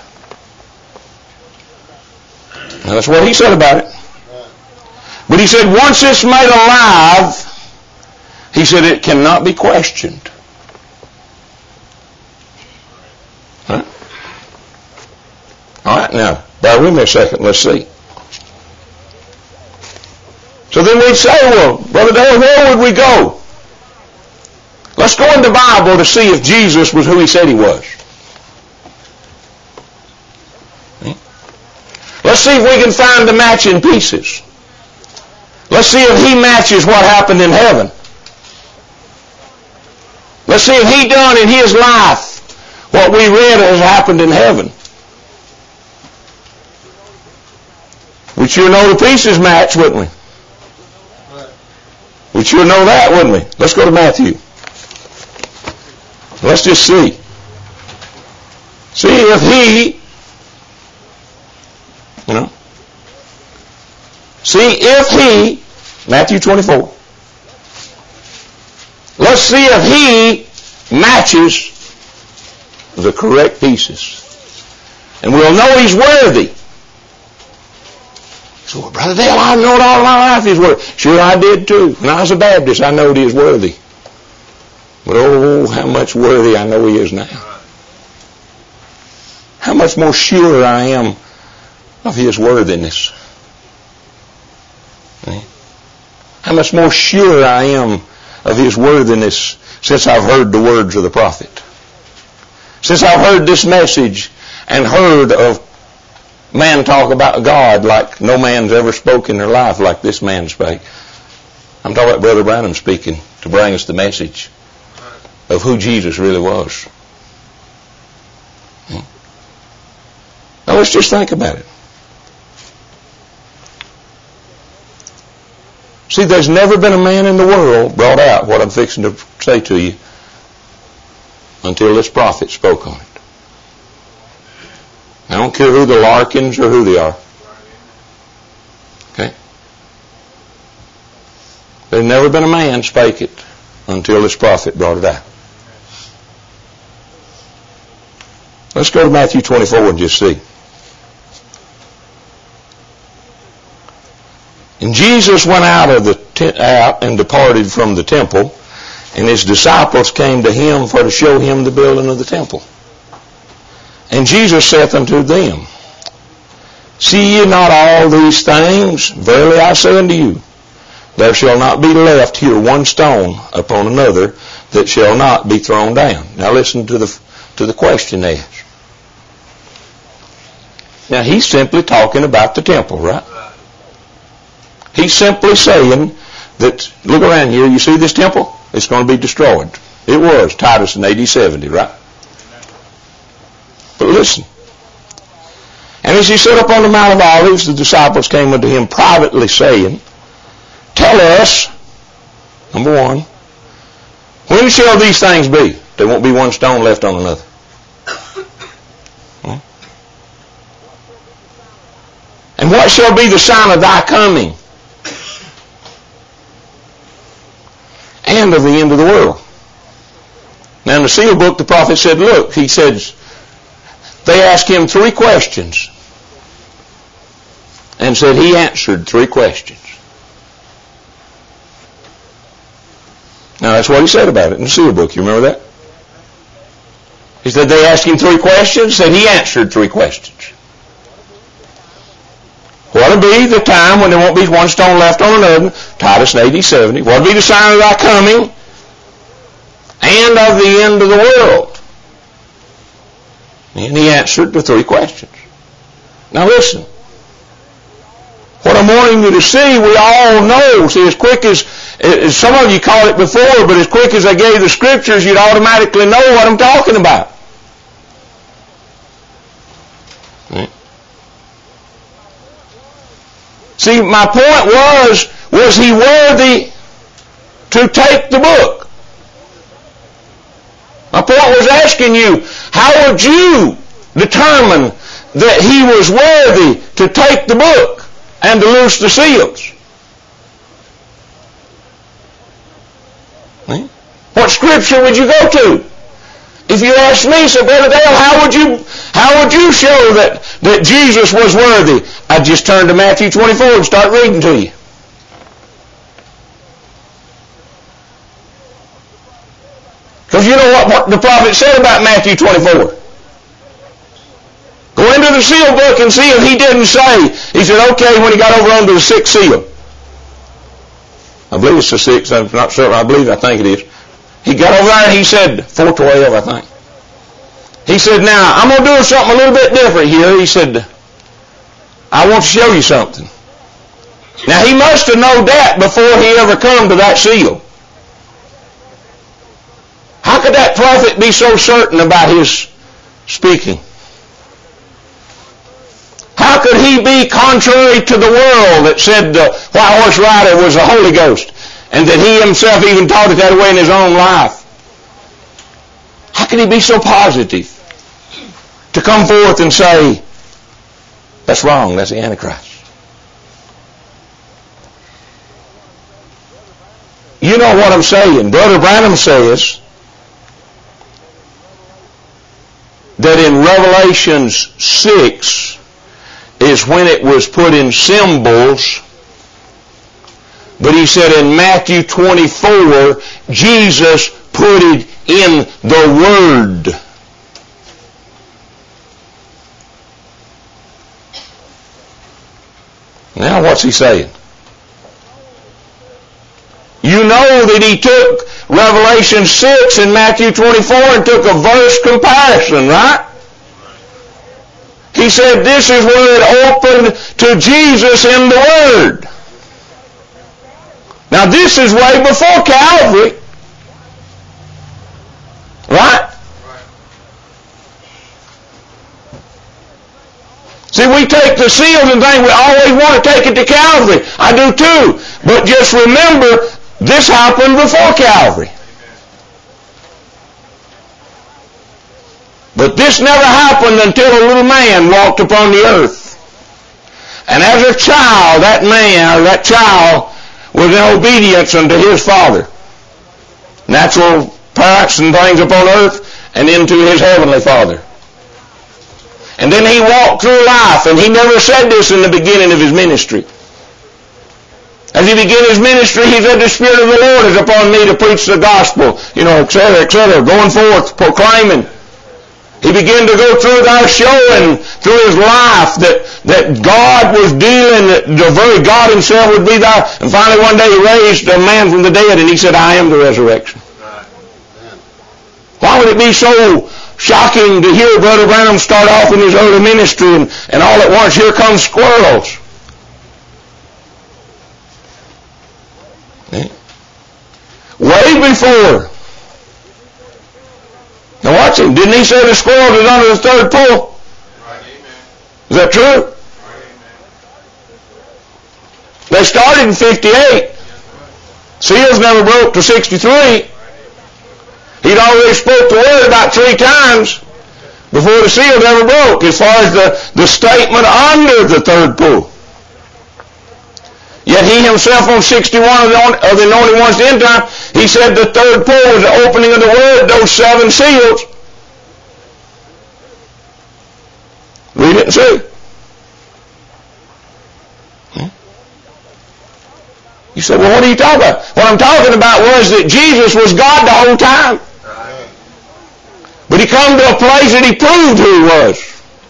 Now, that's what he said about it. But he said, once it's made alive, he said, it cannot be questioned. Huh? All right, now, bear with me a second. Let's see. So then we'd say, well, Brother Dale, where would we go? Let's go in the Bible to see if Jesus was who he said he was. Let's see if we can find the matching pieces. Let's see if he matches what happened in heaven. Let's see if he done in his life what we read has happened in heaven. We'd sure know the pieces match, wouldn't we? We'd sure know that, wouldn't we? Let's go to Matthew. Let's just see. See if he, see if he, Matthew 24. Let's see if he matches the correct pieces. And we'll know he's worthy. So, well, Brother Dale, I know it all my life he's worthy. Sure, I did too. When I was a Baptist, I knowed he was worthy. But oh, how much worthy I know he is now. How much more sure I am of his worthiness. How much more sure I am of his worthiness since I've heard the words of the prophet. Since I've heard this message and heard of man talk about God like no man's ever spoken in their life like this man spake. I'm talking about Brother Branham speaking to bring us the message of who Jesus really was. Now let's just think about it. See, there's never been a man in the world brought out what I'm fixing to say to you until this prophet spoke on it. I don't care who the Larkins or who they are. Okay? There's never been a man spake it until this prophet brought it out. Let's go to Matthew 24 and just see. And Jesus went out and departed from the temple, and his disciples came to him for to show him the building of the temple. And Jesus saith unto them, see ye not all these things? Verily I say unto you, there shall not be left here one stone upon another that shall not be thrown down. Now listen to the question they asked. Now he's simply talking about the temple, right? He's simply saying that, look around here, you see this temple? It's going to be destroyed. It was, Titus in AD 70, right? But listen. And as he sat up on the Mount of Olives, the disciples came unto him privately saying, tell us, number one, when shall these things be? There won't be one stone left on another. And what shall be the sign of thy coming? And of the end of the world. Now in the seal book, the prophet said, look, he says, they asked him 3 questions. And said he answered 3 questions. Now that's what he said about it in the seal book. You remember that? He said they asked him 3 questions, said he answered 3 questions. What'll be the time when there won't be one stone left on another? Titus in AD 70. What'll be the sign of thy coming? And of the end of the world? And he answered the 3 questions. Now listen. wanting you to see, we all know. See, as quick as some of you called it before, but as quick as I gave the scriptures, you'd automatically know what I'm talking about. See, my point was he worthy to take the book? My point was asking you, how would you determine that he was worthy to take the book and to loose the seals? What scripture would you go to? If you ask me, so Brother Dale, how would you show that Jesus was worthy? I'd just turn to Matthew 24 and start reading to you. Because you know what the prophet said about Matthew 24. Go into the seal book and see if he didn't say. He said, okay, when he got over onto the sixth seal. I believe it's the sixth. I'm not sure. I think it is. He got over there and he said, 4:12, I think. He said, now, I'm going to do something a little bit different here. He said, I want to show you something. Now, he must have known that before he ever come to that seal. How could that prophet be so certain about his speaking? How could he be contrary to the world that said the white horse rider was the Holy Ghost and that he himself even taught it that way in his own life? How could he be so positive to come forth and say, that's wrong, that's the Antichrist? You know what I'm saying. Brother Branham says that in Revelation 6 is when it was put in symbols, but he said in Matthew 24, Jesus put it in the Word. Now what's he saying? You know that he took Revelation 6 and Matthew 24 and took a verse comparison, right? He said this is where it opened to Jesus in the Word. Now this is way before Calvary. Right? See, we take the seals and think we always want to take it to Calvary. I do too. But just remember, this happened before Calvary. But this never happened until a little man walked upon the earth. And as a child, that child was in obedience unto his father. Natural parents and things upon earth and into his heavenly Father. And then he walked through life, and he never said this in the beginning of his ministry. As he began his ministry, he said, the Spirit of the Lord is upon me to preach the gospel, etc., going forth, proclaiming. He began to go through there showing through his life that God was dealing, that the very God himself would be there. And finally one day he raised a man from the dead, and he said, I am the resurrection. Why would it be so shocking to hear Brother Branham start off in his early ministry and all at once here come squirrels? Way before. Now watch him. Didn't he say the squirrels is under the third pole? Is that true? They started in 58. Seals never broke to 63. He'd already spoke the word about 3 times before the seals ever broke, as far as the statement under the third pool. Yet he himself on 61 of the anointed ones to end time, he said the third pool was the opening of the word, those 7 seals. Read it and see. You said, well, what are you talking about? What I'm talking about was that Jesus was God the whole time. But he come to a place that he proved who he was.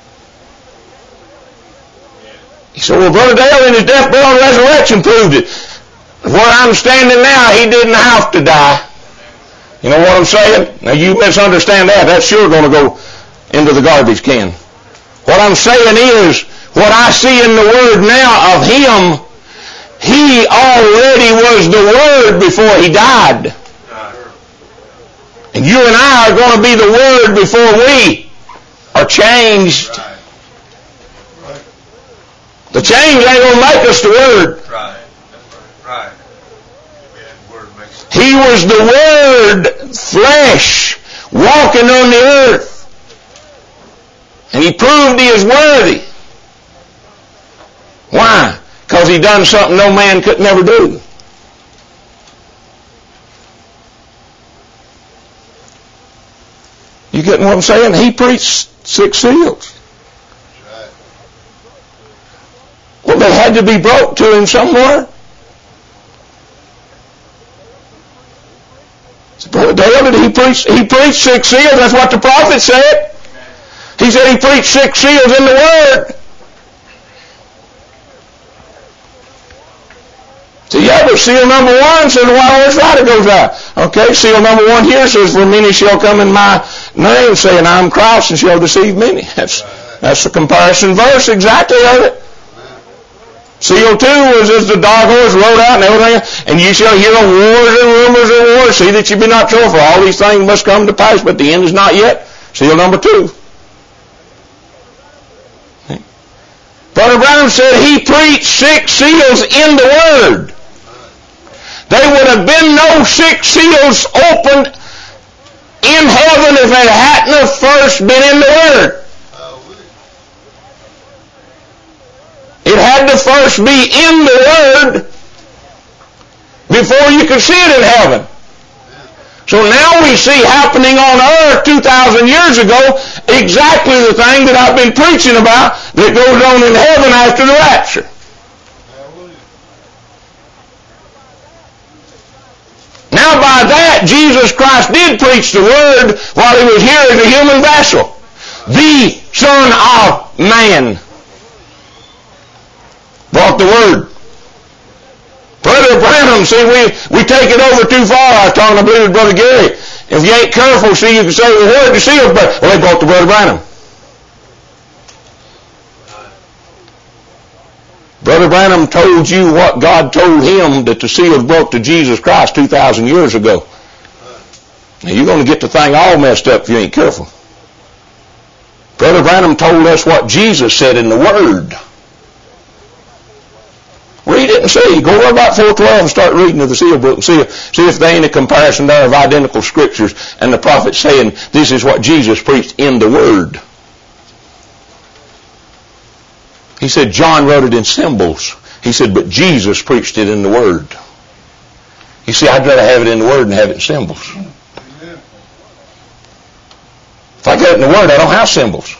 He said, well, Brother Dale in his death, burial, and resurrection proved it. Where I'm standing now, he didn't have to die. You know what I'm saying? Now you misunderstand that. That's sure going to go into the garbage can. What I'm saying is, what I see in the Word now of him He already was the Word before He died. And you and I are going to be the Word before we are changed. The change ain't going to make us the Word. He was the Word, flesh, walking on the earth. And He proved He is worthy. Why? Because He done something no man could never do. You getting what I'm saying? He preached 6 seals. Well, they had to be brought to Him somewhere. Brother David, he preached 6 seals. That's what the prophet said. He said he preached 6 seals in the Word. So yeah, but seal number 1 says, while it's right, it goes out. Okay, seal number 1 here says, for many shall come in my name, saying, I'm Christ, and shall deceive many. That's the comparison verse exactly of it. Seal 2 was as the dark horse rode out and everything, and you shall hear of wars and rumors of wars. See that you be not troubled, for all these things must come to pass, but the end is not yet. Seal number 2. Brother Branham said he preached 6 seals in the Word. There would have been no 6 seals opened in heaven if it hadn't first been in the Word. It had to first be in the Word before you could see it in heaven. So now we see happening on earth 2,000 years ago exactly the thing that I've been preaching about that goes on in heaven after the rapture. Now by that, Jesus Christ did preach the Word while He was here as a human vessel. The Son of Man brought the Word. Brother Branham, see, we take it over too far. I was talking, I believe, with Brother Gary. If you ain't careful, see, you can say, well, where did the seals break? Well, they brought to Brother Branham. Brother Branham told you what God told him that the seals brought to Jesus Christ 2,000 years ago. Now, you're going to get the thing all messed up if you ain't careful. Brother Branham told us what Jesus said in the Word. Read it and see. Go over about 4:12 and start reading of the seal book and see if there ain't a comparison there of identical scriptures and the prophet saying this is what Jesus preached in the Word. He said John wrote it in symbols. He said, but Jesus preached it in the Word. You see, I'd rather have it in the Word than have it in symbols. If I get it in the Word, I don't have symbols.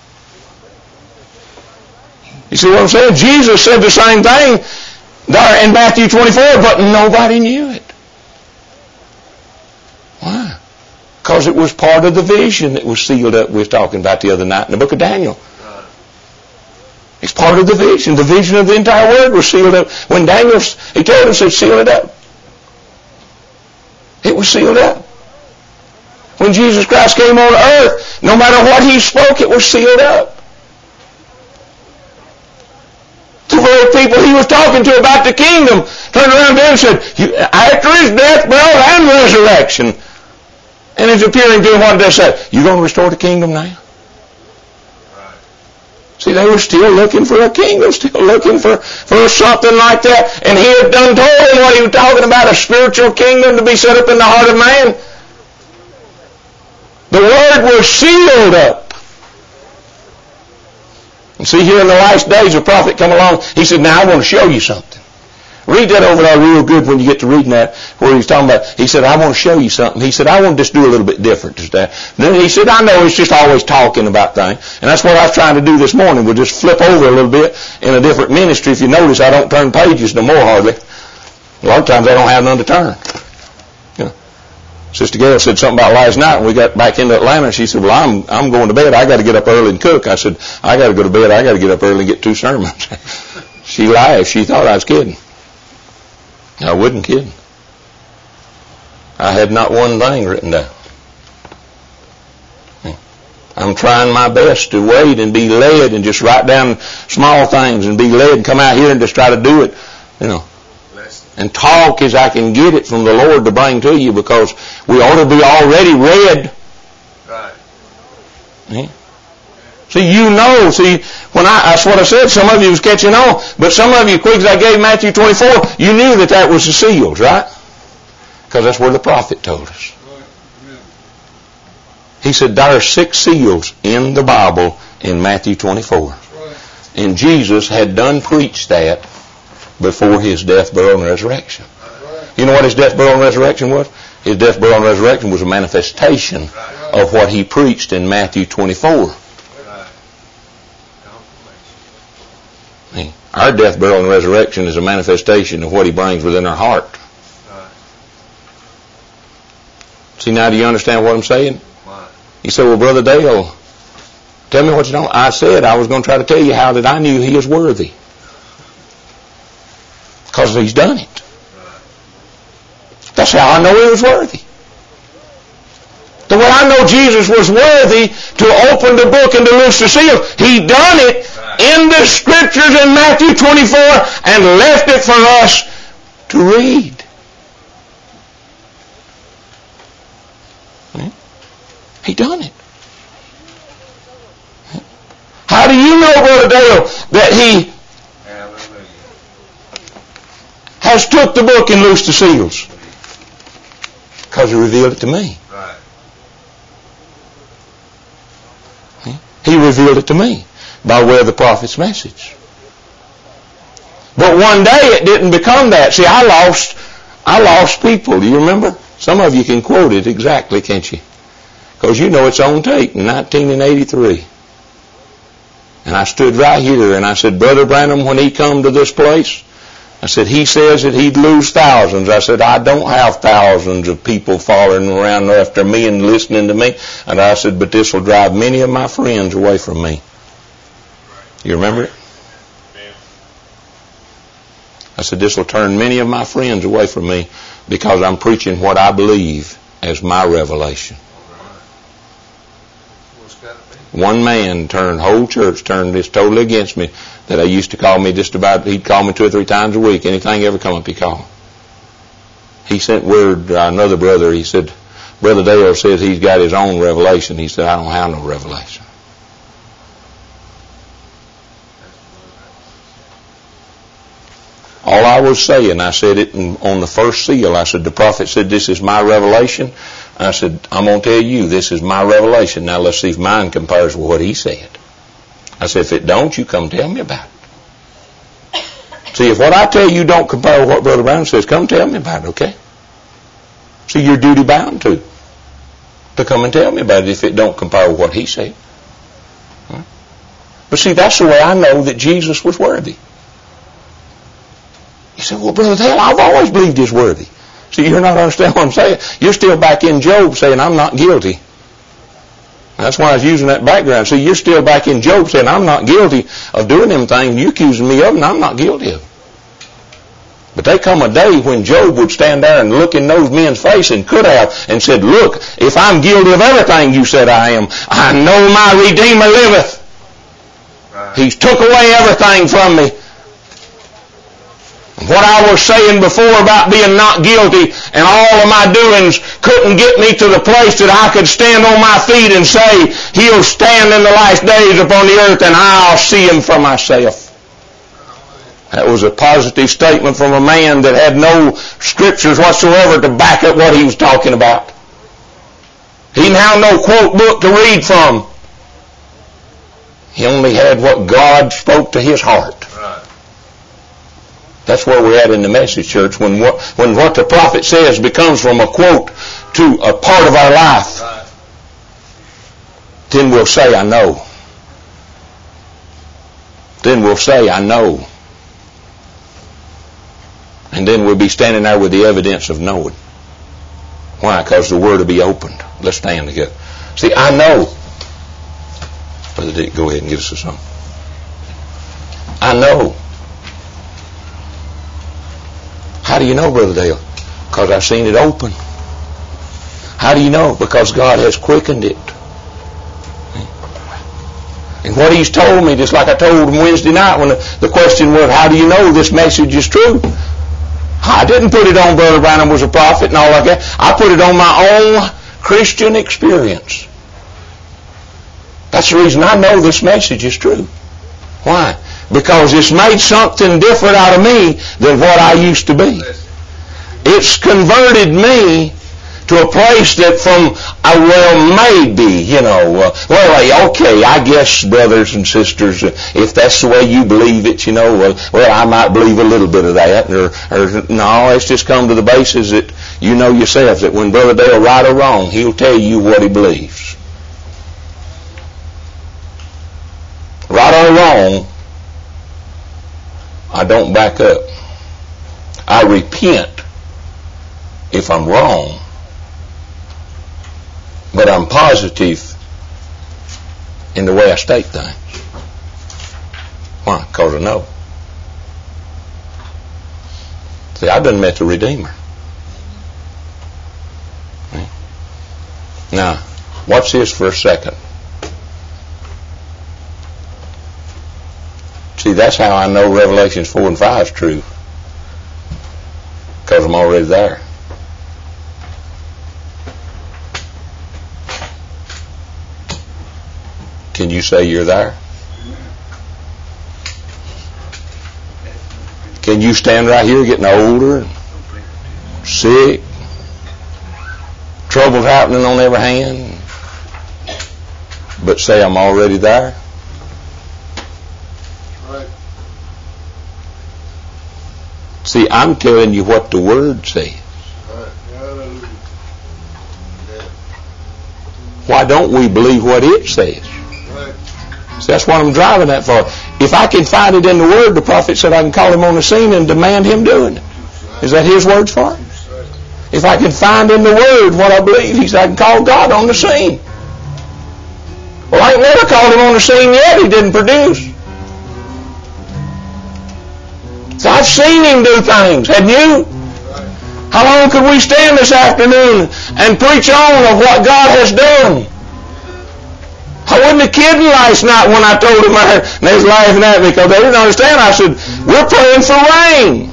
You see what I'm saying? Jesus said the same thing there in Matthew 24, but nobody knew it. Why? Because it was part of the vision that was sealed up we was talking about the other night in the book of Daniel. It's part of the vision. The vision of the entire Word was sealed up. When Daniel, he told him, said, seal it up. It was sealed up. When Jesus Christ came on earth, no matter what He spoke, it was sealed up. The very people He was talking to about the kingdom turned around to Him and said, after His death, burial, and resurrection, and His appearing to Him, what did they say? You going to restore the kingdom now? See, they were still looking for a kingdom, still looking for something like that. And He had done told them what He was talking about, a spiritual kingdom to be set up in the heart of man. The Word was sealed up. And see, here in the last days, a prophet come along, he said, now I want to show you something. Read that over there real good when you get to reading that, where he's talking about, he said, I want to show you something. He said, I want to just do a little bit different to that. Then he said, I know it's just always talking about things. And that's what I was trying to do this morning. We'll just flip over a little bit in a different ministry. If you notice, I don't turn pages no more hardly. A lot of times I don't have none to turn. You know. Sister Gail said something about last night when we got back into Atlanta. She said, well, I'm going to bed. I got to get up early and cook. I said, I got to go to bed. I got to get up early and get 2 sermons. She laughed. She thought I was kidding. I wasn't kidding. I had not one thing written down. I'm trying my best to wait and be led and just write down small things and be led and come out here and just try to do it, you know. and talk as I can get it from the Lord to bring to you, because we ought to be already read. Right. Yeah. See, that's what I said, some of you was catching on, but some of you, quick as I gave Matthew 24, you knew that was the seals, right? Because that's where the prophet told us. He said there are 6 seals in the Bible in Matthew 24. And Jesus had done preached that before his death, burial, and resurrection. You know what his death, burial, and resurrection was? His death, burial, and resurrection was a manifestation of what he preached in Matthew 24. Our death, burial, and resurrection is a manifestation of what he brings within our heart. See, now do you understand what I'm saying? You say, well, Brother Dale, tell me what you know. I said I was going to try to tell you how that I knew he is worthy. Because he's done it. That's how I know he was worthy. The way I know Jesus was worthy to open the book and to loose the seal, he done it in the Scriptures in Matthew 24 and left it for us to read. He done it. How do you know, Brother Dale, that he has took the book and loosed the seals? Because he revealed it to me. Right. He revealed it to me by way of the prophet's message. But one day it didn't become that. See, I lost people. Do you remember? Some of you can quote it exactly, can't you? Because you know it's on tape in 1983. And I stood right here and I said, Brother Branham, when he come to this place, I said, he says that he'd lose thousands. I said, I don't have thousands of people following around after me and listening to me. And I said, but this will drive many of my friends away from me. You remember it? I said, this will turn many of my friends away from me because I'm preaching what I believe as my revelation. One man whole church turned this totally against me, that I used to call me he'd call me 2 or 3 times a week. Anything ever come up, he'd call me. He sent word to another brother. He said, Brother Dale says he's got his own revelation. He said, I don't have no revelation. All I was saying, I said it on the first seal. I said, the prophet said, this is my revelation. I said, I'm going to tell you, this is my revelation. Now let's see if mine compares with what he said. I said, if it don't, you come tell me about it. See, if what I tell you don't compare with what Brother Brown says, come tell me about it, okay? See, you're duty bound to come and tell me about it if it don't compare with what he said. But see, that's the way I know that Jesus was worthy. You say, well, Brother Dale, I've always believed he's worthy. See, you're not understanding what I'm saying. You're still back in Job saying, I'm not guilty. That's why I was using that background. See, you're still back in Job saying, I'm not guilty of doing them things you're accusing me of, and I'm not guilty of them. But there come a day when Job would stand there and look in those men's face and could have and said, look, if I'm guilty of everything you said I am, I know my Redeemer liveth. Right. He's took away everything from me. What I was saying before about being not guilty and all of my doings couldn't get me to the place that I could stand on my feet and say, he'll stand in the last days upon the earth and I'll see him for myself. That was a positive statement from a man that had no scriptures whatsoever to back up what he was talking about. He didn't have no quote book to read from. He only had what God spoke to his heart. That's where we're at in the message, church, when what the prophet says becomes from a quote to a part of our life. Right. Then we'll say, I know. Then we'll say, I know. And then we'll be standing there with the evidence of knowing. Why? Because the word will be opened. Let's stand together. See, I know. Brother Dick, go ahead and give us a song. I know. How do you know, Brother Dale? Because I've seen it open. How do you know? Because God has quickened it. And what he's told me, just like I told him Wednesday night when the question was, how do you know this message is true? I didn't put it on Brother Branham was a prophet and all like that. I put it on my own Christian experience. That's the reason I know this message is true. Why? Because it's made something different out of me than what I used to be. It's converted me to a place that from, maybe, okay, I guess, brothers and sisters, if that's the way you believe it, I might believe a little bit of that. Or no, let's just come to the basis that you know yourself that when Brother Dale right or wrong, he'll tell you what he believes. Right or wrong, I don't back up. I repent if I'm wrong. But I'm positive in the way I state things. Why? Because I know. See, I done met the Redeemer. Now, watch this for a second. See, that's how I know Revelations 4 and 5 is true. Because I'm already there. Can you say you're there? Can you stand right here getting older, sick, trouble happening on every hand, but say I'm already there? Right. See, I'm telling you what the Word says. Why don't we believe what it says? So that's what I'm driving that for. If I can find it in the Word, the prophet said I can call him on the scene and demand him doing it. Is that his words for it? If I can find in the Word what I believe, he said I can call God on the scene. Well, I ain't never called him on the scene yet. He didn't produce. So I've seen him do things. Hadn't you? How long could we stand this afternoon and preach on of what God has done? I wasn't a kidding last night when I told them, and they was laughing at me because they didn't understand. I said, we're praying for rain.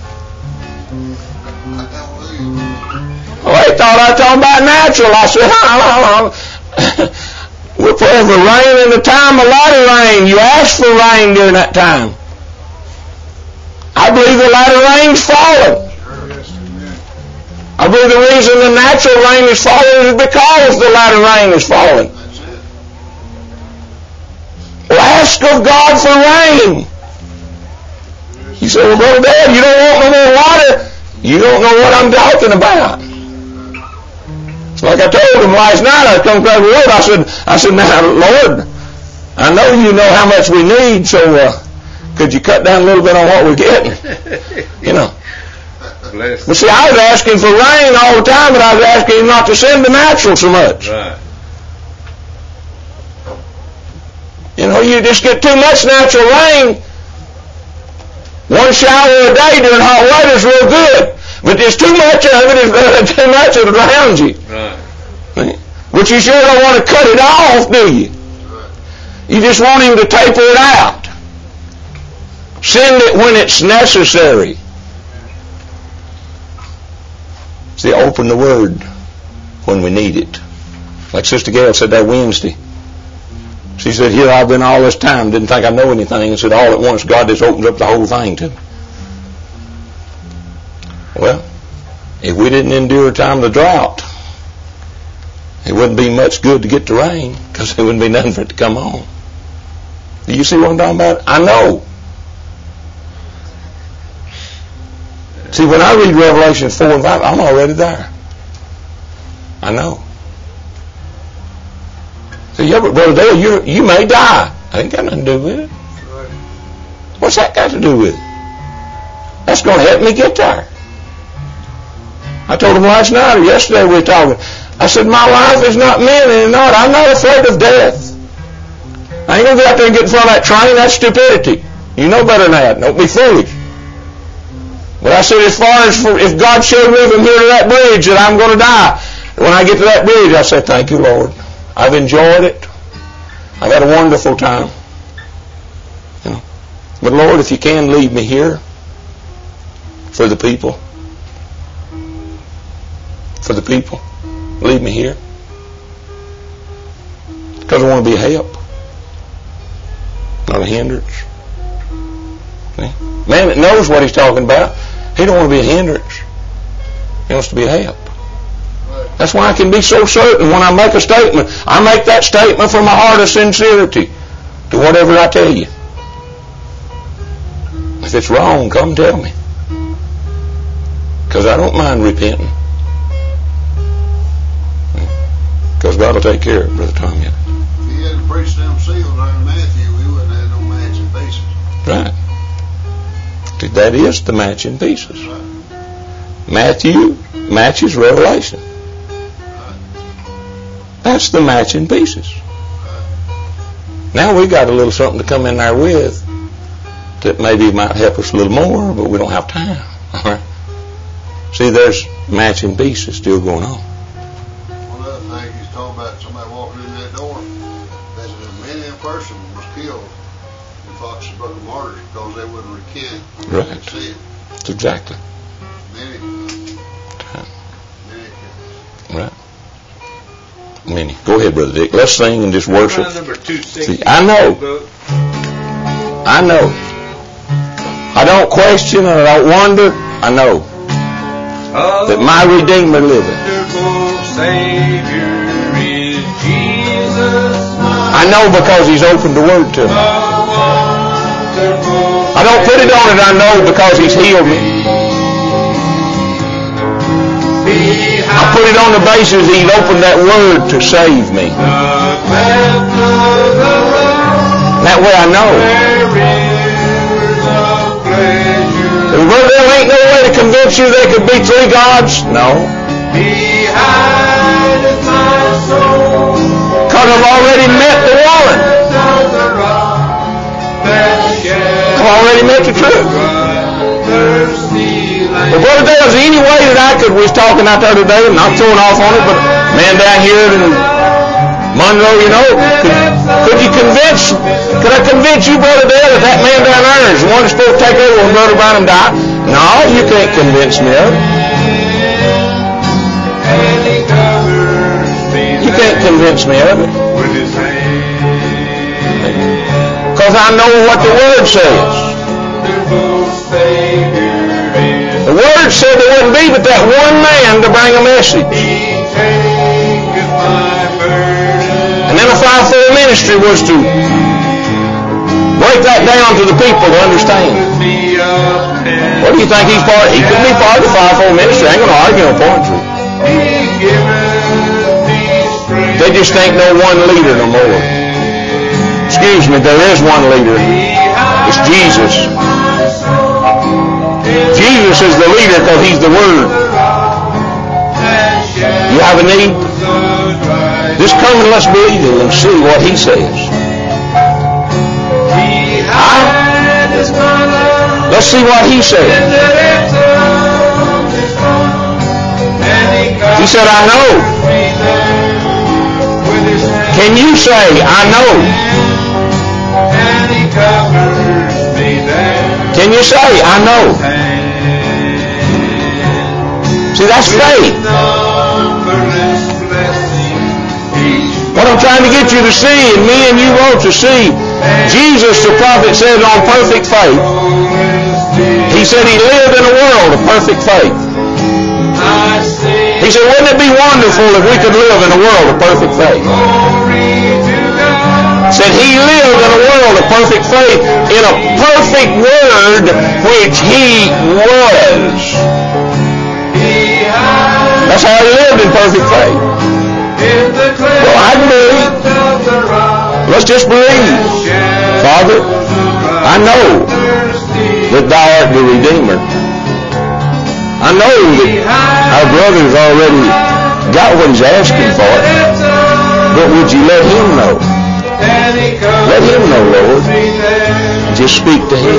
Well, they thought I was talking about natural. I said, we're praying for rain in the time of latter rain. You asked for rain during that time. I believe the latter rain's falling. I believe the reason the natural rain is falling is because the latter rain is falling. Well, ask of God for rain. You say, well, Brother Dad, you don't want no more water. You don't know what I'm talking about. It's like I told him last night, I come across the road, I said, now, Lord, I know you know how much we need, so could you cut down a little bit on what we're getting? But see, I was asking for rain all the time, but I was asking him not to send the natural so much. Right. You just get too much natural rain. One shower a day during hot weather is real good. But there's too much of it, too much of it around you. Right. But you sure don't want to cut it off, do you? You just want him to taper it out. Send it when it's necessary. See, open the Word when we need it. Like Sister Gail said that Wednesday. She said, here I've been all this time, didn't think I know anything, and said all at once God just opens up the whole thing to me. Well, if we didn't endure a time of drought, it wouldn't be much good to get the rain, because there wouldn't be nothing for it to come on. Do you see what I'm talking about? I know. See, when I read Revelation 4 and 5, I'm already there. I know. See, yeah, but Brother Dale, you may die. I ain't got nothing to do with it. What's that got to do with it? That's going to help me get there. I told him last night or yesterday we were talking. I said, my life is not meant and not. I'm not afraid of death. I ain't going to go out there and get in front of that train. That's stupidity. You know better than that. Don't be foolish. But I said, as far as if God showed me from here to that bridge that I'm going to die, when I get to that bridge, I said, thank you, Lord. I've enjoyed it. I've had a wonderful time. But Lord, if you can leave me here, for the people? For the people? Leave me here. Because I want to be a help, not a hindrance. See? Man that knows what he's talking about, he don't want to be a hindrance. He wants to be a help. That's why I can be so certain when I make a statement. I make that statement from a heart of sincerity to whatever I tell you. If it's wrong, come tell me. Because I don't mind repenting. Because God will take care of it, Brother Tom. Yeah. If he hadn't preached them seals there in Matthew, we wouldn't have no matching pieces. Right. That is the matching pieces. Right. Matthew matches Revelation. That's the matching pieces. Now we got a little something to come in there with that maybe might help us a little more, but we don't have time. All right. See, there's matching pieces still going on. One other thing, he's talking about somebody walking in that door. That many a person was killed in Fox's Book of Martyrs because they wouldn't recant. Right. Sin. That's exactly. Many. Right. Many. Go ahead, Brother Dick. Let's sing and just worship. Number 260. See, I know. I don't question and I don't wonder. I know that my Redeemer liveth. I know because He's opened the Word to me. I don't put it on it. I know because He's healed me. I put it on the basis He's opened that Word to save me. That way I know. And Brother, there ain't no way to convince you there could be three gods. No. Because I've already met the one. I've already met the truth. But Brother Dale, is there any way that I could, we was talking out there today, and not throwing off on it, but man down here in Monroe, you know, could you convince, could I convince you, Brother Dale, that man down there is the one that's supposed to take over when Brother Branham died? No, you can't convince me of it. You can't convince me of it. Because I know what the Word says. The Word said there wouldn't be but that one man to bring a message. And then a fivefold ministry was to break that down to the people to understand. What do you think he's part of? He could be part of the fivefold ministry. I ain't going to argue on poetry. They just think no one leader no more. Excuse me, there is one leader. It's Jesus. Jesus is the leader because He's the Word. You have a need? Just come and let's believe Him and see what He says. Let's see what He says. He said, I know. Can you say, I know? Can you say, I know? See, that's faith. What I'm trying to get you to see, and me and you want to see, Jesus, the prophet, said on perfect faith. He said He lived in a world of perfect faith. He said, wouldn't it be wonderful if we could live in a world of perfect faith? Said He lived in a world of perfect faith, in a perfect Word which He was. That's how He lived, in perfect faith. Well, I believe. Let's just believe. Father, I know that Thou art the Redeemer. I know that our brother's already got what he's asking for. But would You let him know? Let him know, Lord. Just speak to him.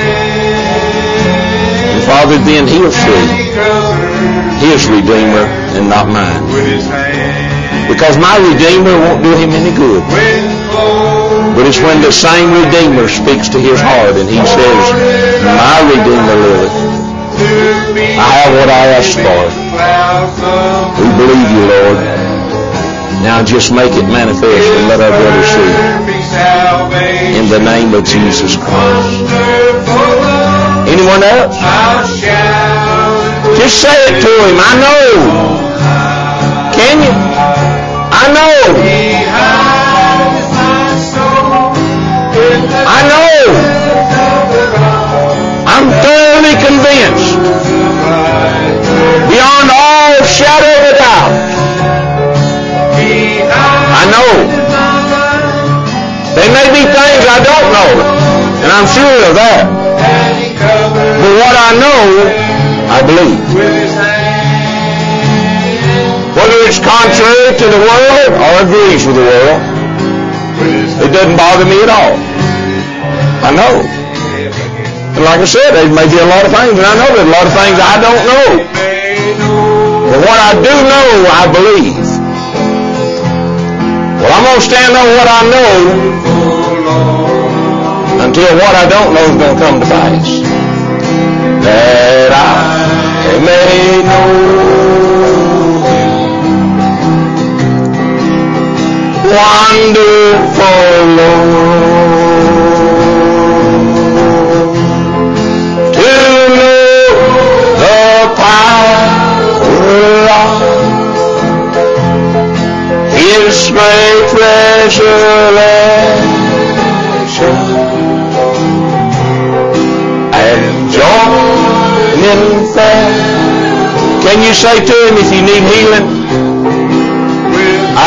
And Father, then he'll see his Redeemer and not mine. Because my Redeemer won't do him any good. But it's when the same Redeemer speaks to his heart and he says, my Redeemer liveth. this far. We believe you, Lord. Now just make it manifest and let our brothers see. In the name of Jesus Christ. Anyone else? Just say it to him. I know. Can you? I know. I know. I'm thoroughly convinced, beyond all shadow of a doubt. I know. There may be things I don't know, and I'm sure of that. But what I know, I believe. Whether it's contrary to the world or agrees with the world, it doesn't bother me at all. I know. And like I said, there may be a lot of things, and I know there's a lot of things I don't know. But what I do know, I believe. Well, I'm going to stand on what I know until what I don't know is going to come to pass. That I may know wonderful Lord, to know the power of His great resurrection, and join in faith. Can you say to him if you need healing? I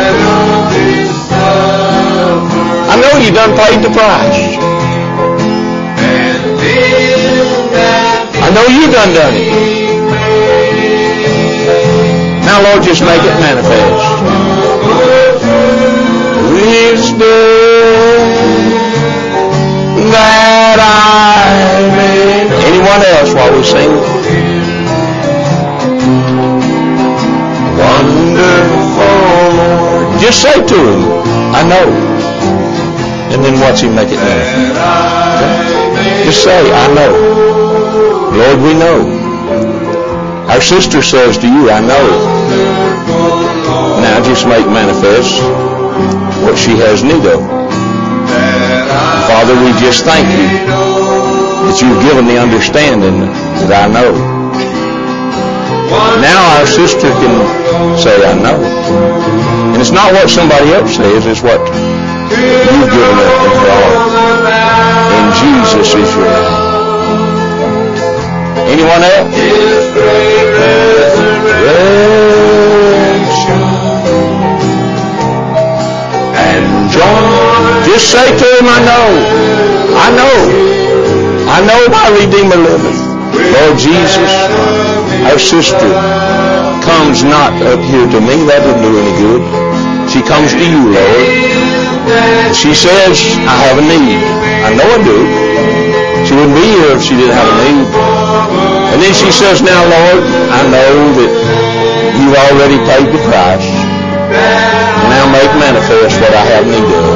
know you done paid the price. I know you done it. Now, Lord, just make it manifest. Wisdom that I may. Anyone else while we sing? Wonderful Lord. Just say to him, I know. And then watch him make it manifest. Okay? Just say, I know. Lord, we know. Our sister says to you, I know. Now just make manifest what she has need of. Father, we just thank you that you've given the understanding that I know. Now our sister can say, I know. And it's not what somebody else says, it's what you've given her in her heart. In Jesus is your name. Anyone else? And joy. Just say to him, I know. I know. I know my Redeemer liveth. Lord Jesus, our sister comes not up here to me. That doesn't do any good. She comes to you, Lord. She says, I have a need. I know I do. She wouldn't be here if she didn't have a need. And then she says, now, Lord, I know that you've already paid the price. Now make manifest what I have need of.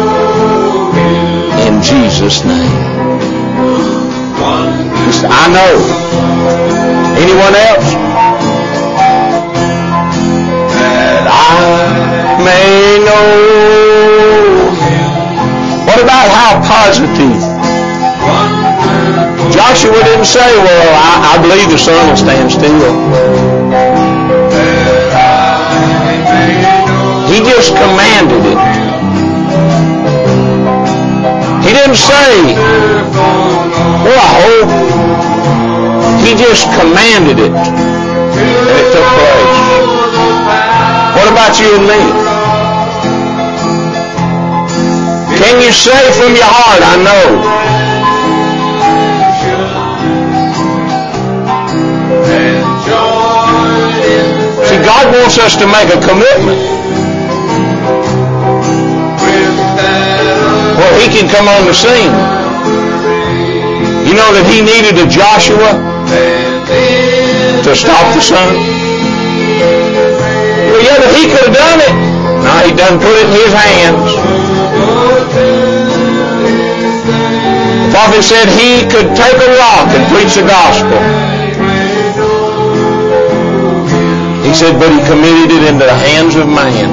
In Jesus' name. I know. Anyone else? That I may know. What about how positive? Joshua didn't say, well, I believe the sun will stand still. He just commanded it. He didn't say, well, I hope. He just commanded it. And it took place. What about you and me? Can you say from your heart, I know? See, God wants us to make a commitment. Well, He can come on the scene. You know that He needed a Joshua to stop the sun? Well, yeah, but He could have done it. No, He done put it in His hands. The prophet said He could take a rock and preach the gospel. said, but he committed it into the hands of man.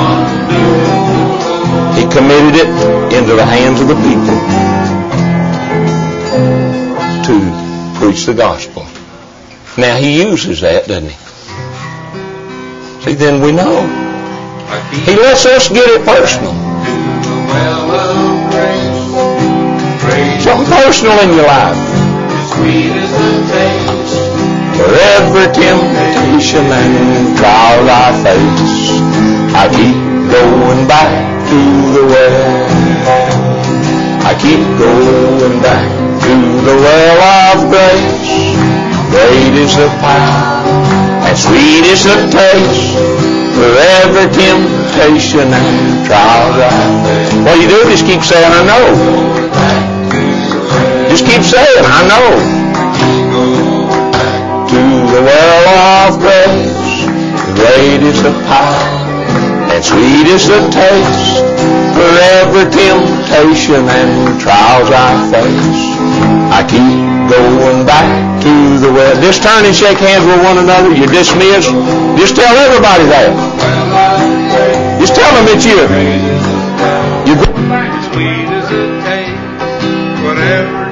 He committed it into the hands of the people to preach the gospel. Now he uses that, doesn't he? See, then we know. He lets us get it personal. Something personal in your life. For every temptation and trial I face, I keep going back to the well. I keep going back to the well of grace. Great is the power and sweet is the taste for every temptation and trial I face. What you do, just keep saying, I know. Just keep saying, I know. To the well of grace, great is the power and sweet is the taste for every temptation and trials I face. I keep going back to the well. Just turn and shake hands with one another. You're dismissed. Just tell everybody that. Just tell them that you're going back. Sweet as the taste, whatever